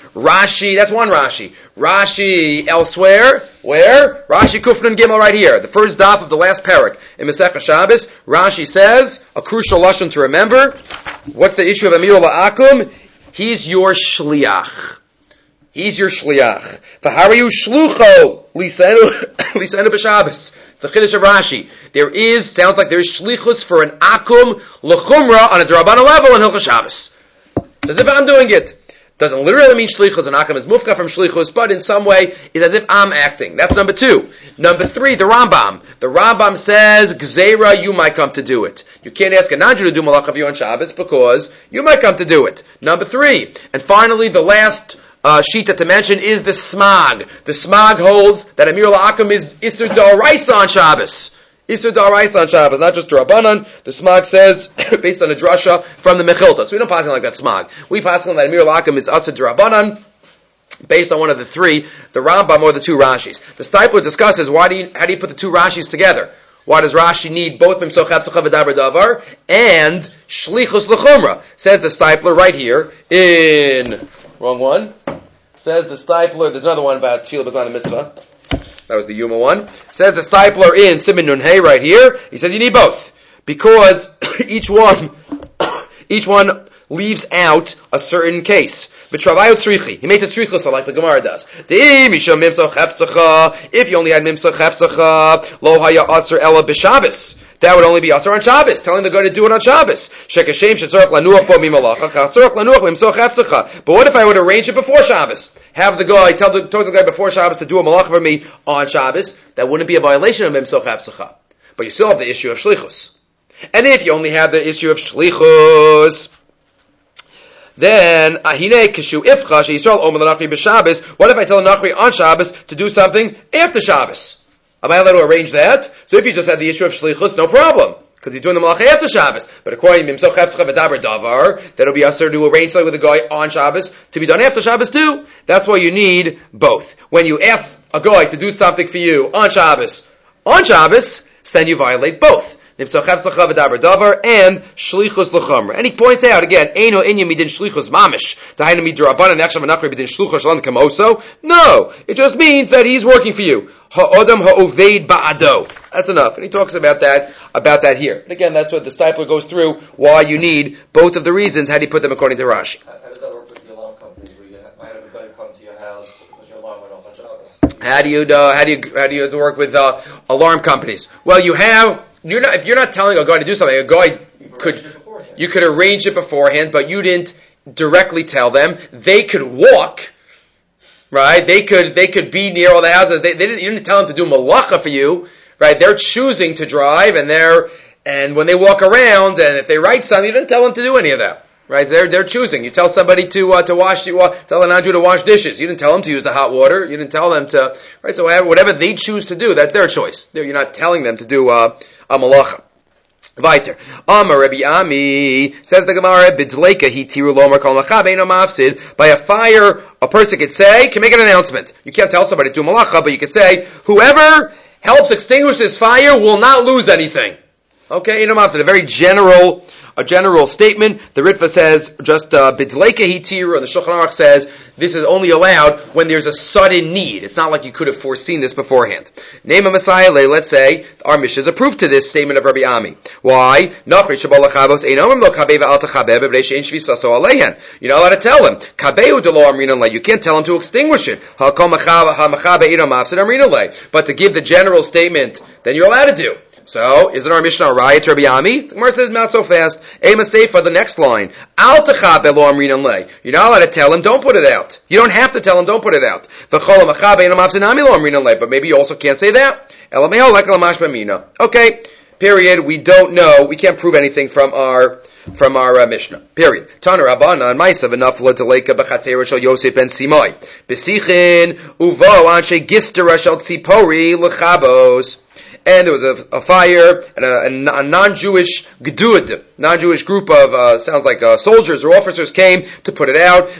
Rashi, that's one Rashi. Rashi elsewhere, where? Rashi Kufnun Gimel right here, the first daf of the last parak in Masechah Shabbos. Rashi says, a crucial lashon to remember. What's the issue of Amir La'akum? He's your shliach. He's your shliach. V'harayu shlucho lisenu lisenu b'Shabbos. The Chiddush of Rashi. There is, sounds like there is shlichus for an akum l'chumra on a D'Rabbanan level in Hilchos Shabbos. It's as if I'm doing it. Doesn't literally mean shlichus, and akum is mufka from shlichus, but in some way, it's as if I'm acting. That's number two. Number three, the Rambam. The Rambam says, Gzeira, you might come to do it. You can't ask a non-Jew to do malacha for you on Shabbos because you might come to do it. Number three. And finally, the last Uh, shita to mention is the smag. The smag holds that Amir La'akum is Isser D'Oraisa on Shabbos. Isser D'Oraisa on Shabbos, not just D'Rabbanan. The smag says, based on a drasha from the Mechilta. So we don't pass on like that smag. We pass on that Amir La'akum is Isser D'Rabbanan, based on one of the three, the Rambam or the two Rashis. The Stipler discusses why do you, how do you put the two Rashis together? Why does Rashi need both Mimsoch Hepzachah V'Daber Davar and Shlichus L'Chumra? Says the Stipler right here in, wrong one. Says the Stipler, there's another one about Tefillah B'Zman Mitzvah. That was the Yuma one. Says the Stipler in Siman Nun Hey right here. He says you need both. Because each one, each one leaves out a certain case. B'Travayot Tzrichi. He makes it Tzrichus like the Gemara does. If you only had Mimsach Hefzacha, Lo Haya Aser Ela B'Shabbos. That would only be Aser on Shabbos, telling the guy to do it on Shabbos. Shekashem shetzorach lanuach bo mimalacha, chatzorach lanuach b'msoch hefzacha. But what if I would arrange it before Shabbos? Have the guy, tell the, tell the guy before Shabbos to do a malacha for me on Shabbos? That wouldn't be a violation of b'msoch hefzacha. But you still have the issue of shlichus. And if you only have the issue of shlichus, then ahine kishu ifcha sheYisrael omer l'nachri b'Shabbos. What if I tell a nachri on Shabbos to do something after Shabbos? Am I allowed to arrange that? So if you just had the issue of shlichus, no problem, because he's doing the malacha after Shabbos. But according to Mimsoch Hefzacha V'Daber Davar, that'll be usher to arrange something with a guy on Shabbos to be done after Shabbos too. That's why you need both. When you ask a guy to do something for you on Shabbos, on Shabbos, then you violate both. Mimsoch Hefzacha V'Daber Davar and shlichus l'chumra. And he points out again, Eino inyam midin shlichus mamish. Dahainu midrabanan nechshav anachri midin shluchus shalom kamoso. No, it just means that he's working for you. Ha'odam ha'oveid ba'ado. That's enough. And he talks about that, about that here. And again, that's what the Stipler goes through, why you need both of the reasons. How do you put them according to Rashi? How, how does that work with the alarm companies, where you might have a guy come to your house because your alarm went off on Shabbos? How do you, uh, how do you, how do you work with, uh, alarm companies? Well, you have, you're not, if you're not telling a guy to do something, a guy could, you could arrange it beforehand, but you didn't directly tell them. They could walk, right? They could, they could be near all the houses. They, they didn't, you didn't tell them to do malacha for you, right? They're choosing to drive, and they're, and when they walk around, and if they write something, you didn't tell them to do any of that, right? They're, they're choosing. You tell somebody to, uh, to wash, you, uh, tell an Andrew to wash dishes. You didn't tell them to use the hot water. You didn't tell them to, right? So whatever they choose to do, that's their choice. They're, you're not telling them to do, uh, a malacha. Weiter. Amar Rabbi Ami, says the Gemara, B'dleika hi tiru lomer kol macha beino mafsid. By a fire, a person could say, can make an announcement. You can't tell somebody to do malacha, but you could say, whoever helps extinguish this fire will not lose anything. Okay, ino mafsid, a very general, a general statement. The Ritva says, just, uh, B'dleika hi tiru, and the Shulchan Aruch says, this is only allowed when there's a sudden need. It's not like you could have foreseen this beforehand. Name a Messiah, let's say, our Mishnah is a proof to this statement of Rabbi Ami. Why? You're not allowed to tell him. You can't tell him to extinguish it. But to give the general statement, then you're allowed to do. So, isn't our Mishnah right to Rabbi Ami? The Gemara says, not so fast. Ema Seifa, the next line. Al techabe lo amrinan lei. You're not allowed to tell him, don't put it out. You don't have to tell him, don't put it out. V'chol ha'machabe eno mafsinami lo amrinan lei. But maybe you also can't say that. Elameo like lamash b'mina. Okay, period. We don't know. We can't prove anything from our from our uh, Mishnah. Period. Tana Rabbanan Ma'isa v'nafla deleka b'chatera shel Yosef ben Simai. B'sichin uvo anshe gistera shel tzipori l'chabos. And there was a, a fire, and a, a, a non-Jewish gedud, non-Jewish group of, uh, sounds like uh, soldiers or officers came to put it out,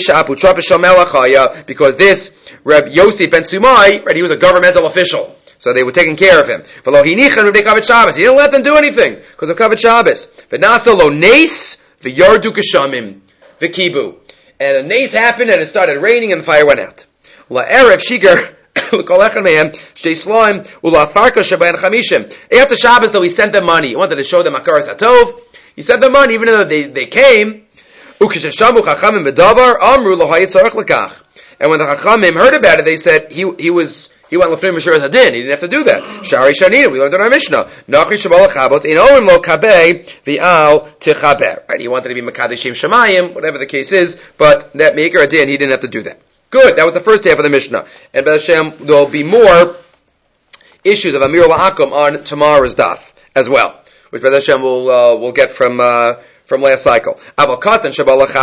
because this Reb Yosef ben Sumai, right, he was a governmental official, so they were taking care of him. He didn't let them do anything, because of Kavod Shabbos. and a nace happened, and it started raining, and the fire went out. La'erev shiger l'kol echad mehem shtei slaim u'la'farka shabayin chamishim. After Shabbos, though, he sent them money. He wanted to show them Hakaras Hatov. He sent them money, even though they, they came. Ukesheshamu chachamim b'davar amru l'hayit tzarich l'kach. And when the chachamim heard about it, they said he he was he went l'fnei Mishur Hadin. He didn't have to do that. Shari Shanina, we learned in our Mishnah. Nachri shabal chabot in omim lo kabei v'al tichaber. Right? He wanted to be makadeshim shemayim, whatever the case is, but that maker Hadin, he didn't have to do that. Good. That was the first half of the Mishnah. And B'ez Hashem, there'll be more issues of Amir La'akum on tomorrow's daf as well, which B'ez Hashem will uh, will get from uh, from last cycle. But a katan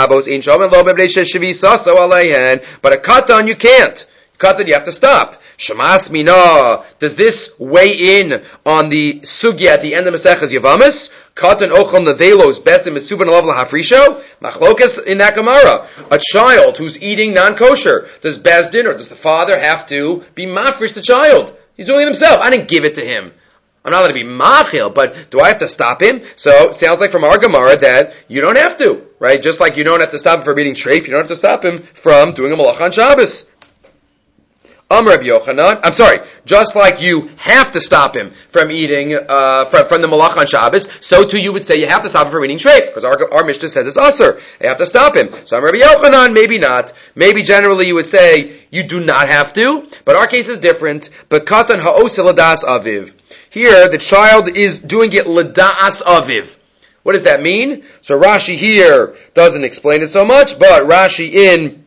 you can't. Katan you have to stop. Shamas mina. Does this weigh in on the sugya at the end of Maseches Yavamis? Katan ochel nevelos besim mesuban alav lahafrisho. Machlokas in that Gemara. A child who's eating non-kosher, does Bezdin or does the father have to be mafresh the child? He's doing it himself. I didn't give it to him. I'm not allowed to be machil, but do I have to stop him? So, it sounds like from our Gemara that you don't have to, right? Just like you don't have to stop him from eating treif, you don't have to stop him from doing a malach on Shabbos. Um, Rabbi Yochanan, I'm sorry, just like you have to stop him from eating, uh, from, from the malach on Shabbos, so too you would say you have to stop him from eating treif, because our, our Mishnah says it's usher. You have to stop him. So I'm Rabbi Yochanan, maybe not. Maybe generally you would say you do not have to, but our case is different. But katan ha'os ladas aviv. Here, the child is doing it l'da'as aviv. What does that mean? So Rashi here doesn't explain it so much, but Rashi in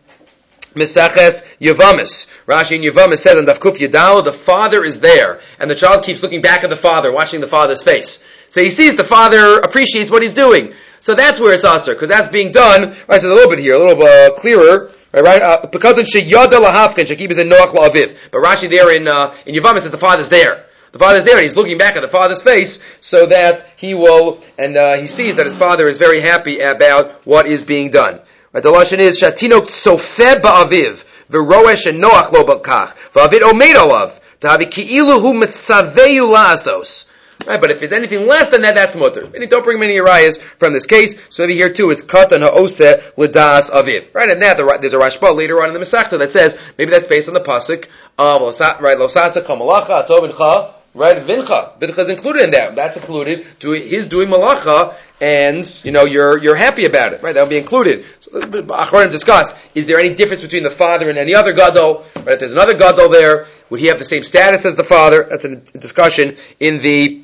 Meseches Yavamis, Rashi in Yavamis says on Daf Kuf Yadal, the father is there, and the child keeps looking back at the father, watching the father's face. So he sees the father appreciates what he's doing. So that's where it's aser, because that's being done, right, so a little bit here, a little uh, clearer, right, right, uh, because sheyada lahafkin, shekib is in noach la'aviv. But Rashi there in, uh, in Yavamis says the father's there. The father's there and he's looking back at the father's face so that he will, and uh, he sees that his father is very happy about what is being done. Right, the lashon is, Shatinok tzofeh ba'aviv, v'roesh and noach lo b'kach, v'avid omeid olav, ta'avi ki'ilu hu mitzaveyu la'asos. Right, but if it's anything less than that, that's mutter. And don't bring many arayas from this case. So over here too, it's katan ha'oseh l'das aviv. Right, and that there's a Rashba later on in the Masechta that says maybe that's based on the pasuk of right losasa kol malacha atov incha. Right, vincha. Vincha is included in that. That's included to his doing malacha, and, you know, you're, you're happy about it. Right, that'll be included. So, Achronim discuss, is there any difference between the father and any other gadol? Right, if there's another gadol there, would he have the same status as the father? That's a discussion in the,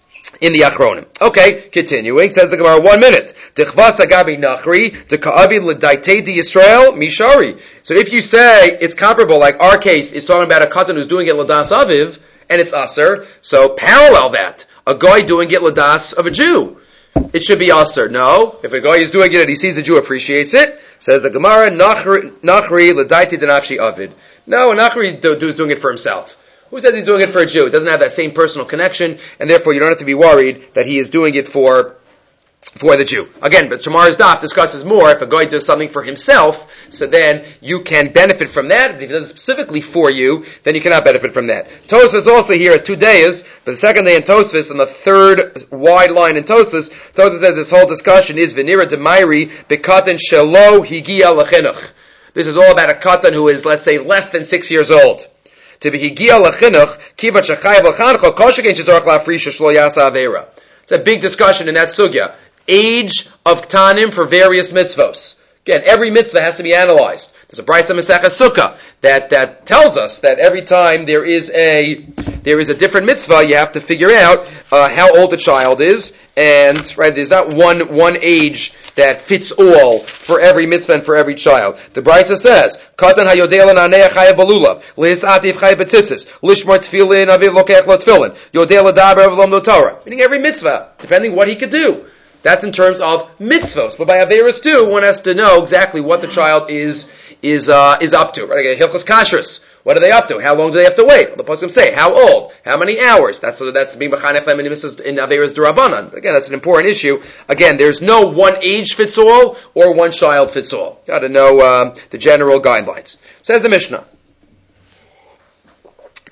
in the Achronim. Okay, continuing, says the Gemara, one minute. Tichvas agabi nachri, deka'avi l'daitei di Yisrael, mishari. So if you say it's comparable, like our case is talking about a katan who's doing it l'das aviv, and it's aser, so parallel that. A guy doing it ladas of a Jew. It should be aser. No, if a guy is doing it and he sees the Jew appreciates it, says the Gemara, nachri l'daiti denafshi avid. No, a nachri do, do is doing it for himself. Who says he's doing it for a Jew? It doesn't have that same personal connection, and therefore you don't have to be worried that he is doing it for for the Jew. Again, but tomorrow's daf discusses more. If a guy does something for himself, so then you can benefit from that. If he does it specifically for you, then you cannot benefit from that. Tosfos also here has two days. For the second day in Tosfos, and the third wide line in Tosfos, Tosfos says this whole discussion is Venira Demairi Bekatan Shelo Higia Lachinuch. This is all about a katan who is, let's say, less than six years old. To be Higia Lachinuch, Kivat Shachayav Lachancho, Koshakin Shizorach Lafrisha Shlo Yasa Avera. It's a big discussion in that sugya. Age of Ktanim for various mitzvos. Again, every mitzvah has to be analyzed. There's a Brisa Maseches Sukkah that, that tells us that every time there is a there is a different mitzvah, you have to figure out uh, how old the child is, and right, there's not one one age that fits all for every mitzvah and for every child. The Brisa says, "Katan hayodei l'nanei chayav balulav, lehisatif chayav betzitzis, lishmar tefillin aviv lokech lo tefillin, yodei l'daber avlom lo Torah." Meaning every mitzvah, depending what he could do. That's in terms of mitzvos, but by averos too, one has to know exactly what the child is is uh, is up to. Right? Hilchos kashrus. What are they up to? How long do they have to wait? Well, the poskim say how old, how many hours. That's so that's being mechanech them in mitzvos in averos derabanan. Again, that's an important issue. Again, there's no one age fits all or one child fits all. Got to know um, the general guidelines. Says the Mishnah.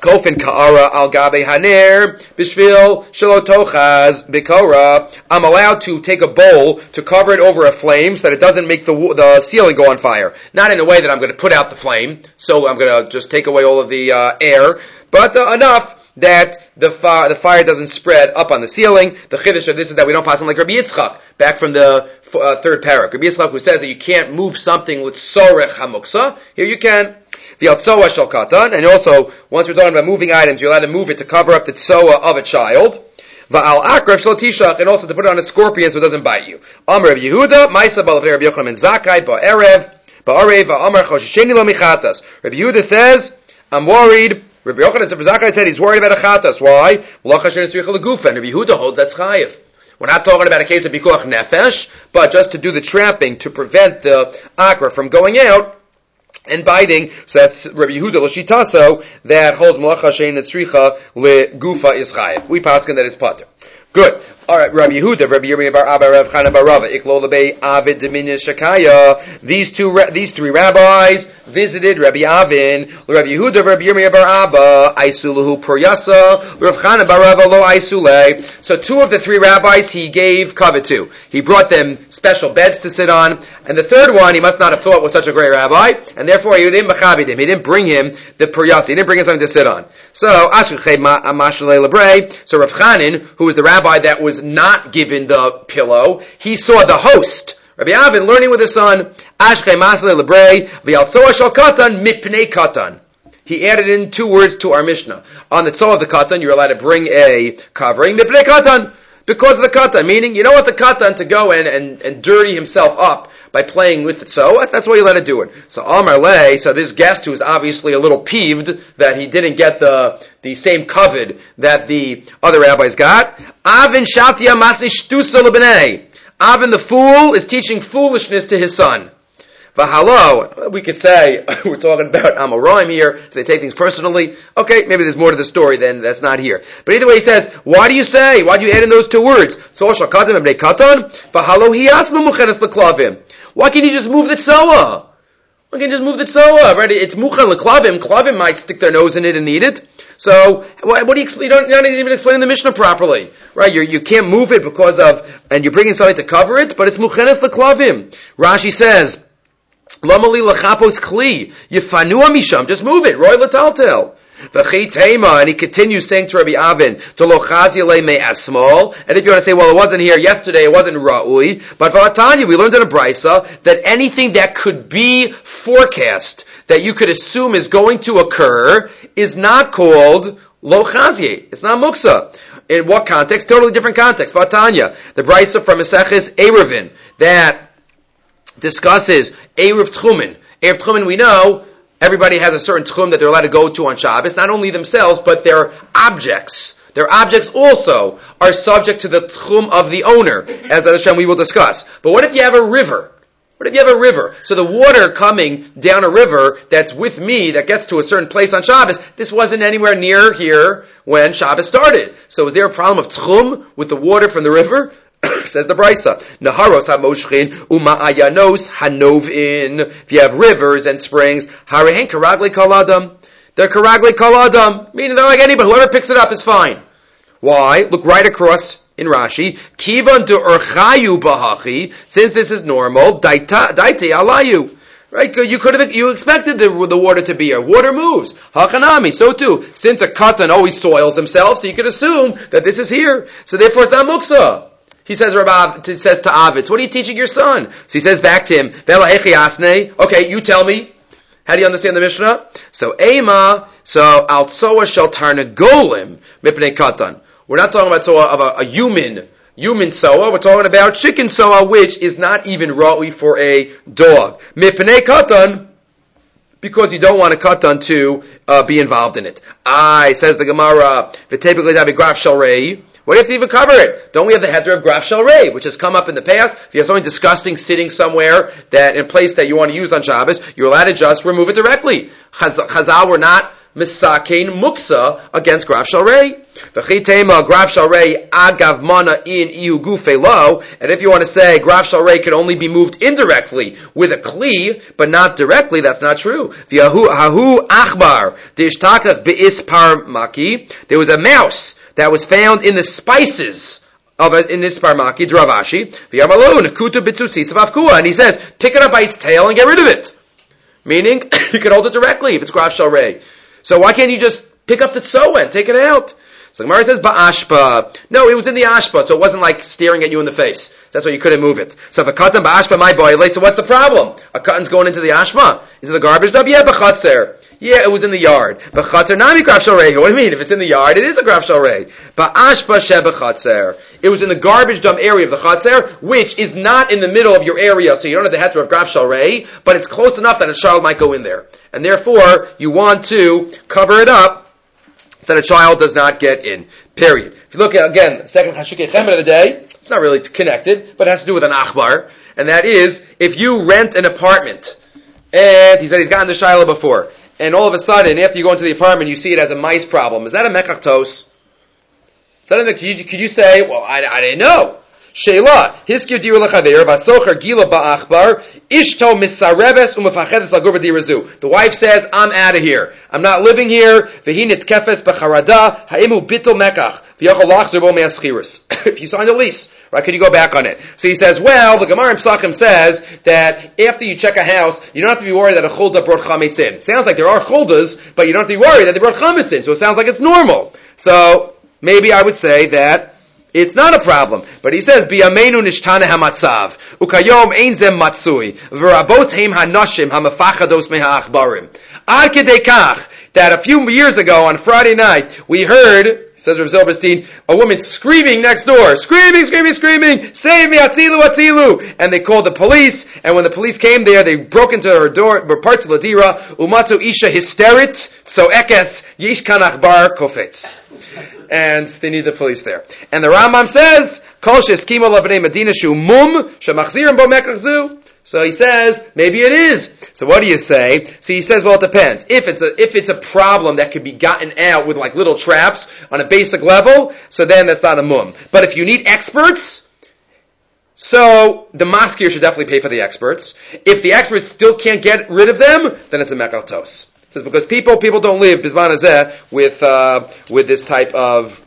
Kofin ka'ara al gabe haner bishvil shalotochaz bikora. I'm allowed to take a bowl to cover it over a flame so that it doesn't make the the ceiling go on fire. Not in a way that I'm going to put out the flame, so I'm going to just take away all of the uh, air, but uh, enough that the fire, the fire doesn't spread up on the ceiling. The chiddush of this is that we don't pass on like Rabbi Yitzchak, back from the uh, third parak. Rabbi Yitzchak, who says that you can't move something with sorech hamuksa. Here you can. The tzoa shel katan, and also, once we're talking about moving items, you're allowed to move it to cover up the tzoa of a child. Va'al akrav shel tishach, and also to put it on a scorpion so it doesn't bite you. Amar Rabbi Yehuda, Ma'isa b'al Rabbi Yochanan ben Zakkai, ba'erev, ba'arev, va'amar choshesheni lo michatas. Rabbi Yehuda says, I'm worried. Rabbi Yochanan ben Zakkai said he's worried about a chatas. Why? And Rabbi Yehuda holds that's chayiv. We're not talking about a case of pikuach nefesh, but just to do the trapping to prevent the akra from going out and biting. So that's Rabbi Yehuda l'shitaso that holds malacha shein etzricha legufa is chayiv. We paskin that it's pater. Good. All right, Rabbi Yehuda, Rabbi Yirmiyah bar Abba, Rav Chana bar Rava, Iklo lebei Avid Dominion Shakaya. These two, these three rabbis visited Rabbi Avin, Rabbi Yehuda, Rabbi Yirmiyah bar Abba, Aisuluhu Puryasa, Rav Chana bar Rava lo Aisule. So two of the three rabbis he gave covet to. He brought them special beds to sit on, and the third one he must not have thought was such a great rabbi, and therefore he didn't machabid him. He didn't bring him the Puryasa. He didn't bring him something to sit on. So Ashuchei Mashalei Lebrei. So Rav Chanin, who was the rabbi that was not given the pillow, he saw the host, Rabbi Avin, learning with his son, Ashkei Masle Lebrei, V'yaltzoa shal katan, mitpnei katan. He added in two words to our Mishnah. On the tzoa of the katan, you're allowed to bring a covering, mitpnei katan, because of the katan, meaning, you don't want the katan to go in and, and dirty himself up by playing with the tzoa, that's why you let it do it. So Amar Le, so this guest who is obviously a little peeved that he didn't get the the same covet that the other rabbis got, Avin shatia matli shtusa lebnei. Avin the fool is teaching foolishness to his son. V'halo, we could say, we're talking about Amoraim here, so they take things personally. Okay, maybe there's more to the story than that's not here. But either way he says, why do you say, why do you add in those two words? So shal katan b'nei katan, v'halo hi atzma mucheres l'klavim. Why can't you just move the tzoa? Why can't you just move the tzoa? Right? It's muchen l'klavim. Klavim might stick their nose in it and eat it. So, what, what do you explain? You don't, you're not even explaining the Mishnah properly. Right? You you can't move it because of, and you're bringing something to cover it, but it's muchenes l'klavim. Rashi says, Lamali l'chapos kli, yifanua misham, just move it, roy l'taltel. V'chi tema, and he continues saying to Rabbi Avin, to lochazi le me asmol, and if you want to say, well, it wasn't here yesterday, it wasn't ra'ui, but v'atanya, we learned in a brisa, that anything that could be forecast, that you could assume is going to occur, is not called lochazi, it's not muksa. In what context? Totally different context. V'atanya, the brisa from Maseches Eruvin, that discusses Eruv Tchumen. Eruv Tchumen, we know, everybody has a certain tchum that they're allowed to go to on Shabbos, not only themselves, but their objects. Their objects also are subject to the tchum of the owner, as Hashem we will discuss. But what if you have a river? What if you have a river? So the water coming down a river that's with me, that gets to a certain place on Shabbos, this wasn't anywhere near here when Shabbos started. So is there a problem of tchum with the water from the river? Says the Brisa, Naharos hamoshchin uma'ayanos hanovin. If you have rivers and springs, harehen karagli kaladam. They're karagli kaladam, meaning they're like anybody. Whoever picks it up is fine. Why? Look right across in Rashi. Kivan de urchayu bahachi. Since this is normal, daite alayu. Right? You could have, you expected the, the water to be here. Water moves. Hachanami, so too. Since a katan always soils himself, so you could assume that this is here. So therefore it's not muksa. He says, Rabbi, he says to Avitz, what are you teaching your son? So he says back to him, okay, you tell me. How do you understand the Mishnah? So, Ema, so, al tzoa shel tarnagolim, mipnei katan. We're not talking about tzoa of a, a human, human tzoa. We're talking about chicken tzoa, which is not even ra'ui for a dog. Mipnei katan, because you don't want a katan to uh, be involved in it. I, says the Gemara, v'tepikli davi graf shel rei. What do you have to even cover it? Don't we have the heter of graf shel rei, which has come up in the past? If you have something disgusting sitting somewhere that in a place that you want to use on Shabbos, you're allowed to just remove it directly. Chaz- Chazal were not misakein muksa against graf shalrei. V'chitema graf shalrei agav mana in iu gufe lo. And if you want to say graf shalrei can only be moved indirectly with a kli, but not directly, that's not true. V'yahu hahu achbar deishtakach beispar maki. There was a mouse that was found in the spices of a, in this parmaki, Dravashi, v'yamalon kutu b'tzutzi savavkua, and he says, pick it up by its tail and get rid of it. Meaning, you can hold it directly if it's graf shalrei. So why can't you just pick up the tzoa and take it out? So the Gemara says, ba'ashpa. No, it was in the ashpa, so it wasn't like staring at you in the face. That's why you couldn't move it. So if a katan ba'ashpa, my boy, so what's the problem? A katan's going into the ashpa? Into the garbage dump? Yeah, b'chatzer. Yeah, it was in the yard. B'chatzer nami graf shalrei. What do you mean? If it's in the yard, it is a graf shalrei. Ba'ashpa she b'chatzer. It was in the garbage dump area of the chatzer, which is not in the middle of your area, so you don't have the heter of graf shalrei, but it's close enough that a child might go in there. And therefore, you want to cover it up so that a child does not get in. Period. If you look at, again, the second Chashukei Chemed of the day, it's not really connected, but it has to do with an achbar, and that is, if you rent an apartment, and he said he's gotten the Shiloh before, and all of a sudden, after you go into the apartment, you see it has a mice problem. Is that a mekach tos? Is that in the, could, you, could you say, well, I, I didn't know. Sheila, hiskir dir lechaver, vasocher gila ba'achbar, ishto misareves umefachedes lagur b'dirazu. The wife says, I'm out of here. I'm not living here. V'hi nitkefes b'charada, ha'imu bittul mekach, v'yachol lachzer bo me'aschirus. If you signed a lease, right, could you go back on it? So he says, well, the Gemara in Pesachim says that after you check a house, you don't have to be worried that a chulda brought chametz in. It sounds like there are chuldas, but you don't have to be worried that they brought chametz in. So it sounds like it's normal. So maybe I would say that it's not a problem. But he says, B'yameinu nishtana hamatzav, ukayom ein zem matzui, v'rabos heim hanashim hamafachados meha'achbarim. Ad kedei kach, that a few years ago on Friday night, we heard, says Rav Zilberstein, a woman screaming next door, screaming, screaming, screaming, save me, atzilu, atzilu! And they called the police, and when the police came there, they broke into her door, parts of the dira, umatzu isha hysterit, so ekes, yish kanach bar kofetz. And they need the police there. And the Rambam says, Kol sheskimo lavnei Medina shu mum shemachzirim bo mekachzu. So he says, maybe it is. So what do you say? So he says, well, it depends. If it's a, if it's a problem that can be gotten out with like little traps on a basic level, so then that's not a mum. But if you need experts, so the maskir should definitely pay for the experts. If the experts still can't get rid of them, then it's a mekach tos. It's because people people don't live bisman hazeh with uh, with this type of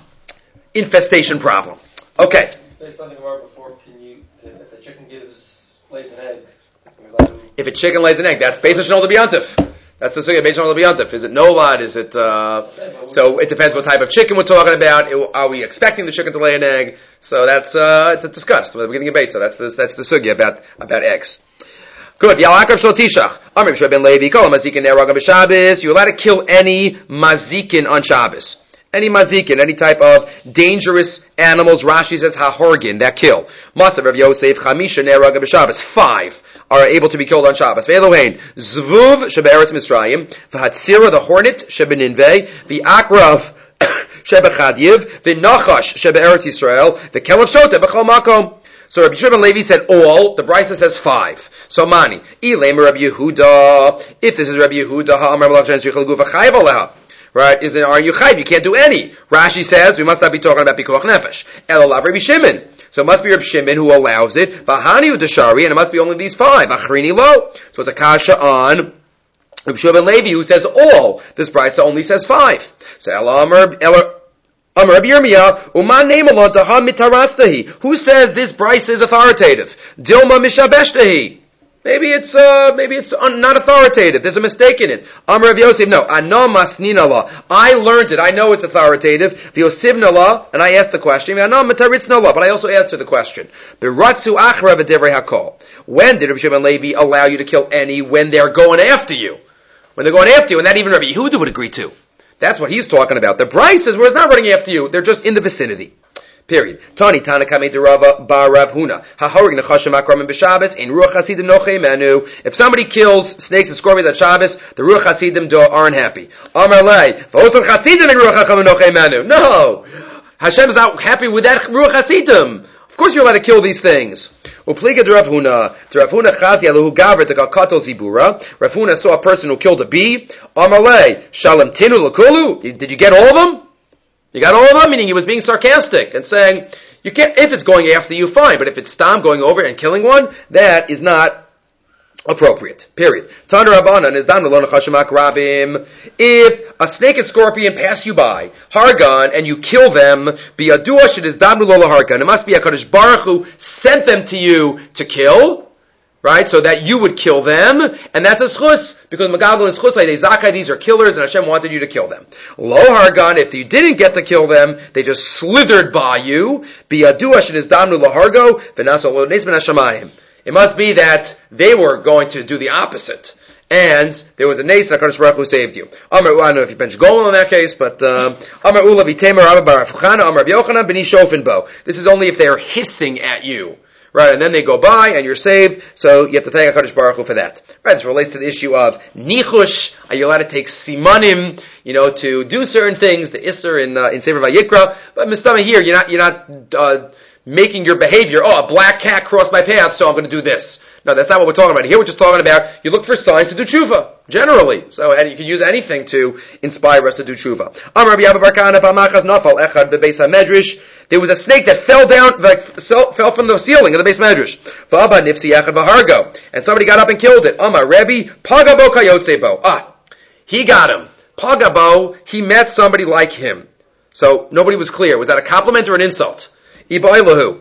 infestation problem. Okay. Based on the Gemara before, can you, if the chicken gives lays an egg, if a chicken lays an egg, that's Beis Hashanah L'Biyantif. That's the sugya Beis Hashanah L'Biyantif. Is it nolad? Is it uh, so? It depends what type of chicken we're talking about. Are we expecting the chicken to lay an egg? So that's uh, it's discussed at the beginning of Beis. So that's the, that's the sugya about about eggs. Good. Yalakar shel tishach. Amrim Shua ben Levi. Kol mazikin neragam b'Shabbos. You're allowed to kill any mazikin on Shabbos. Any mazikin, any type of dangerous animals. Rashi says hahorgin, that kill. Masav Rav Yosef chamisha neragam b'Shabbos. Five are able to be killed on Shabbos. Ve'elohein zvuv shebe'eretz Mitzrayim. V'hatzira, the hornet shebeninveh. V'akrav shebechadyiv. V'nachash shebe'eretz Yisrael. The kelav shoteh b'chol makom. So Rabbi Shua ben Levi said all. The Brisa says five. So mani. Ilem Rabbi Yehuda. If this is Rabbi Yehuda, ha'amar malav shen yichal gufa chayiv aleha. Right? Is it, are you chayiv? You can't do any. Rashi says we must not be talking about pikuach nefesh. Elolav Rabbi Shimon. So it must be Rabbi Shimon who allows it. V'hani udashari, and it must be only these five. Achrini lo. So it's a kasha on Rabbi Shua ben Levi who says all. This Brisa only says five. So Elamar Elamar. Amar Rabbi Yirmiyah, Uman neimalon taha mitaratztahi. Who says this Brisa is authoritative? Dilma mishabeshtahi. Maybe it's uh, maybe it's un- not authoritative. There's a mistake in it. Amar Rav Yosef, no. Ano masnina la. I learned it. I know it's authoritative. V'yosivna la, and I asked the question. Ano mataritzna la, but I also answered the question. B'ratzu achra v'devrei hakol. When did Rabbi Shimon Levi allow you to kill any? When they're going after you. When they're going after you, and that even Rabbi Yehuda would agree to. That's what he's talking about. The Brisa says, well, it's not running after you. They're just in the vicinity. Period. Tani Tana Kame Derava Bar Rav Huna. Hahorig Nechashim Akramim B'Shabbos in Ruach Hasidim Nochei Manu. If somebody kills snakes and scorpions at Shabbos, the Ruach Hasidim aren't happy. Amar Lei V'Osan Hasidim in Ruach Hasidim Nochei Manu. No, Hashem is not happy with that Ruach Hasidim. Of course, you're allowed to kill these things. Upliga Rav Huna, Rav Huna Chazi Alahu Gaver to Kalkato Zibura. Rav Huna saw a person who killed a bee. Amalei Shalom Tinu Lakulu. Did you get all of them? You got all of them? Meaning he was being sarcastic and saying, you can't. If it's going after you, fine. But if it's Stam going over and killing one, that is not appropriate. Period. If a snake and scorpion pass you by, Hargan, and you kill them, it must be HaKadosh Baruch Hu sent them to you to kill, right? So that you would kill them, and that's a schus, because Magagal and schus, they zakai, these are killers, and Hashem wanted you to kill them. Lo Hargan, if you didn't get to kill them, they just slithered by you, it must be that they were going to do the opposite. And there was a nace that HaKadosh Baruch Hu saved you. Amar, I don't know if you bench Golem in that case, but Amar Ula V'Temer Amar Bar Afuchana Amar Yochanan B'ni Shofin Bo. This is only if they are hissing at you. Right, and then they go by and you're saved, so you have to thank HaKadosh Baruch Hu for that. Right, this relates to the issue of nichush. Are you allowed to take simanim, you know, to do certain things, the Isser in, uh, in Sefer Vayikra? But Mistama here, you're not, you're not, uh, making your behavior, oh, a black cat crossed my path, so I'm going to do this. No, that's not what we're talking about. Here we're just talking about, you look for signs to do tshuva, generally. So, and you can use anything to inspire us to do tshuva. There was a snake that fell down, like, fell from the ceiling of the base medrash. And somebody got up and killed it. Amar Rebbe, Pagabo Kayotsebo. Ah, he got him. Pagabo, he met somebody like him. So, nobody was clear. Was that a compliment or an insult? Iboilahu.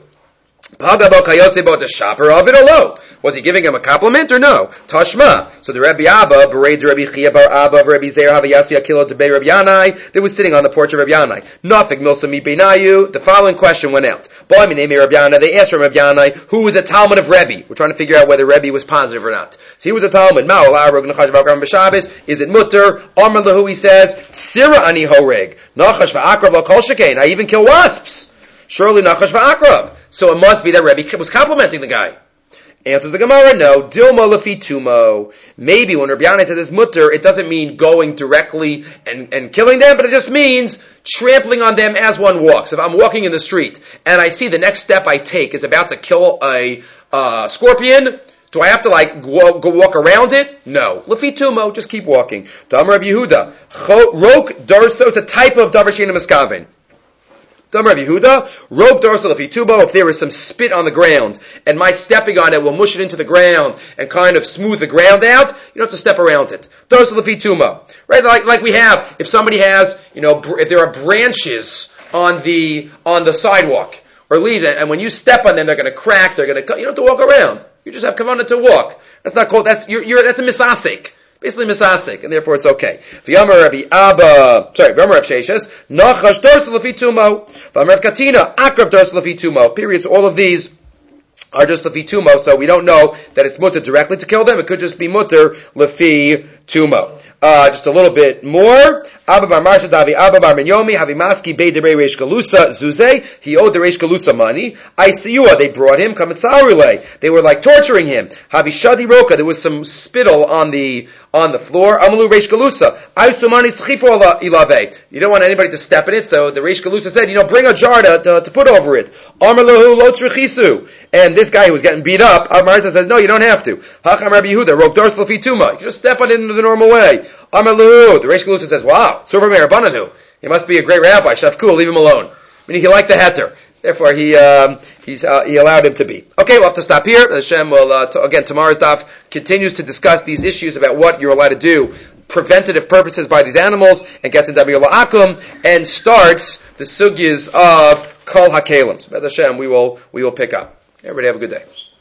Pagabo Kayotsebo, the shopper of it, or no? Was he giving him a compliment or no? Tashma. So the Rebbe Abba, Bered Rebbe Chia Bar Abba, Rebbe Zer Havayasu Yakilo Debe Rebbe Yanai, they were sitting on the porch of Rebbe Yanai. Nafik Milsa Mi Beinayu. The following question went out. Boy, my name is Rebbe Yanai. They asked from Rebbe Yanai, who was a Talmud of Rebbe? We're trying to figure out whether Rebbe was positive or not. So he was a Talmud. Ma'ol Arog Nachash V'Akram B'Shabbos. Is it mutter? Amar Lahu, he says, Sira Ani Horeg. Nachash V'Akrav Lo Kol Shekain. I even kill wasps. Surely Nachash V'Akrav. So it must be that Rebbe was complimenting the guy. Answers the Gemara, no. Dilma lefi tumo. Maybe when Rabbi Yanai said this mutter, it doesn't mean going directly and, and killing them, but it just means trampling on them as one walks. If I'm walking in the street and I see the next step I take is about to kill a uh, scorpion, do I have to like go, go walk around it? No. Lefi tumo, just keep walking. Dam Rabbi Yehuda. Rok darso, it's a type of davar she'eino miskaven. Dam Rabbi Yehuda, Rok Darsal Lefi Tubo, if there is some spit on the ground, and my stepping on it will mush it into the ground and kind of smooth the ground out, you don't have to step around it. Darsal Lefi Tumo. Right, like, like we have, if somebody has, you know, if there are branches on the, on the sidewalk, or leaves, and when you step on them, they're gonna crack, they're gonna, you don't have to walk around. You just have kavanah to walk. That's not called, that's, you're, you're, that's a misasik. Basically misasik, and therefore it's okay. V'yamar Rabbi Abba, sorry, V'yamar Rav Sheshes, Nachash Darsal Lefi Tumo, V'yamar Rav Katina, Akrav Darsal Lefi Tumo. Periods, all of these are just Lefi Tumo, so we don't know that it's mutter directly to kill them, it could just be mutter Lefi Tumo. Uh, just a little bit more. Abba bar Marsha Davi Abba bar Minyomi Havimaski Bei Debrei Reish Galusa Zuze. He owed the Reish Galusa money. Isiyua, they brought him. Kamitzarule, they were like torturing him. Havishadi Roka, there was some spittle on the on the floor. Amalu Reish Galusa. Aisumani Schifu Ilave. You don't want anybody to step in it, so the Reish Galusa said, you know, bring a jar to, to, to put over it. Amalahu Lotzrichisu. And this guy who was getting beat up, Abba Marsha says, no, you don't have to. Hacham Rabbi Yehuda, Rok Darsal Lefi Tuma. You can just step on it in the normal way. Amalu, the Reish Galusa says, wow, Surah Merabananu. He must be a great rabbi. Shafku, leave him alone. Meaning he liked the heter. Therefore, he um, he's uh, he allowed him to be. Okay, we'll have to stop here. Hashem will, uh, t- again, tomorrow's daf continues to discuss these issues about what you're allowed to do, preventative purposes by these animals, and gets into Dabir La'akum, and starts the sugyas of Kol HaKelim. So, Hashem, we will, we will pick up. Everybody have a good day.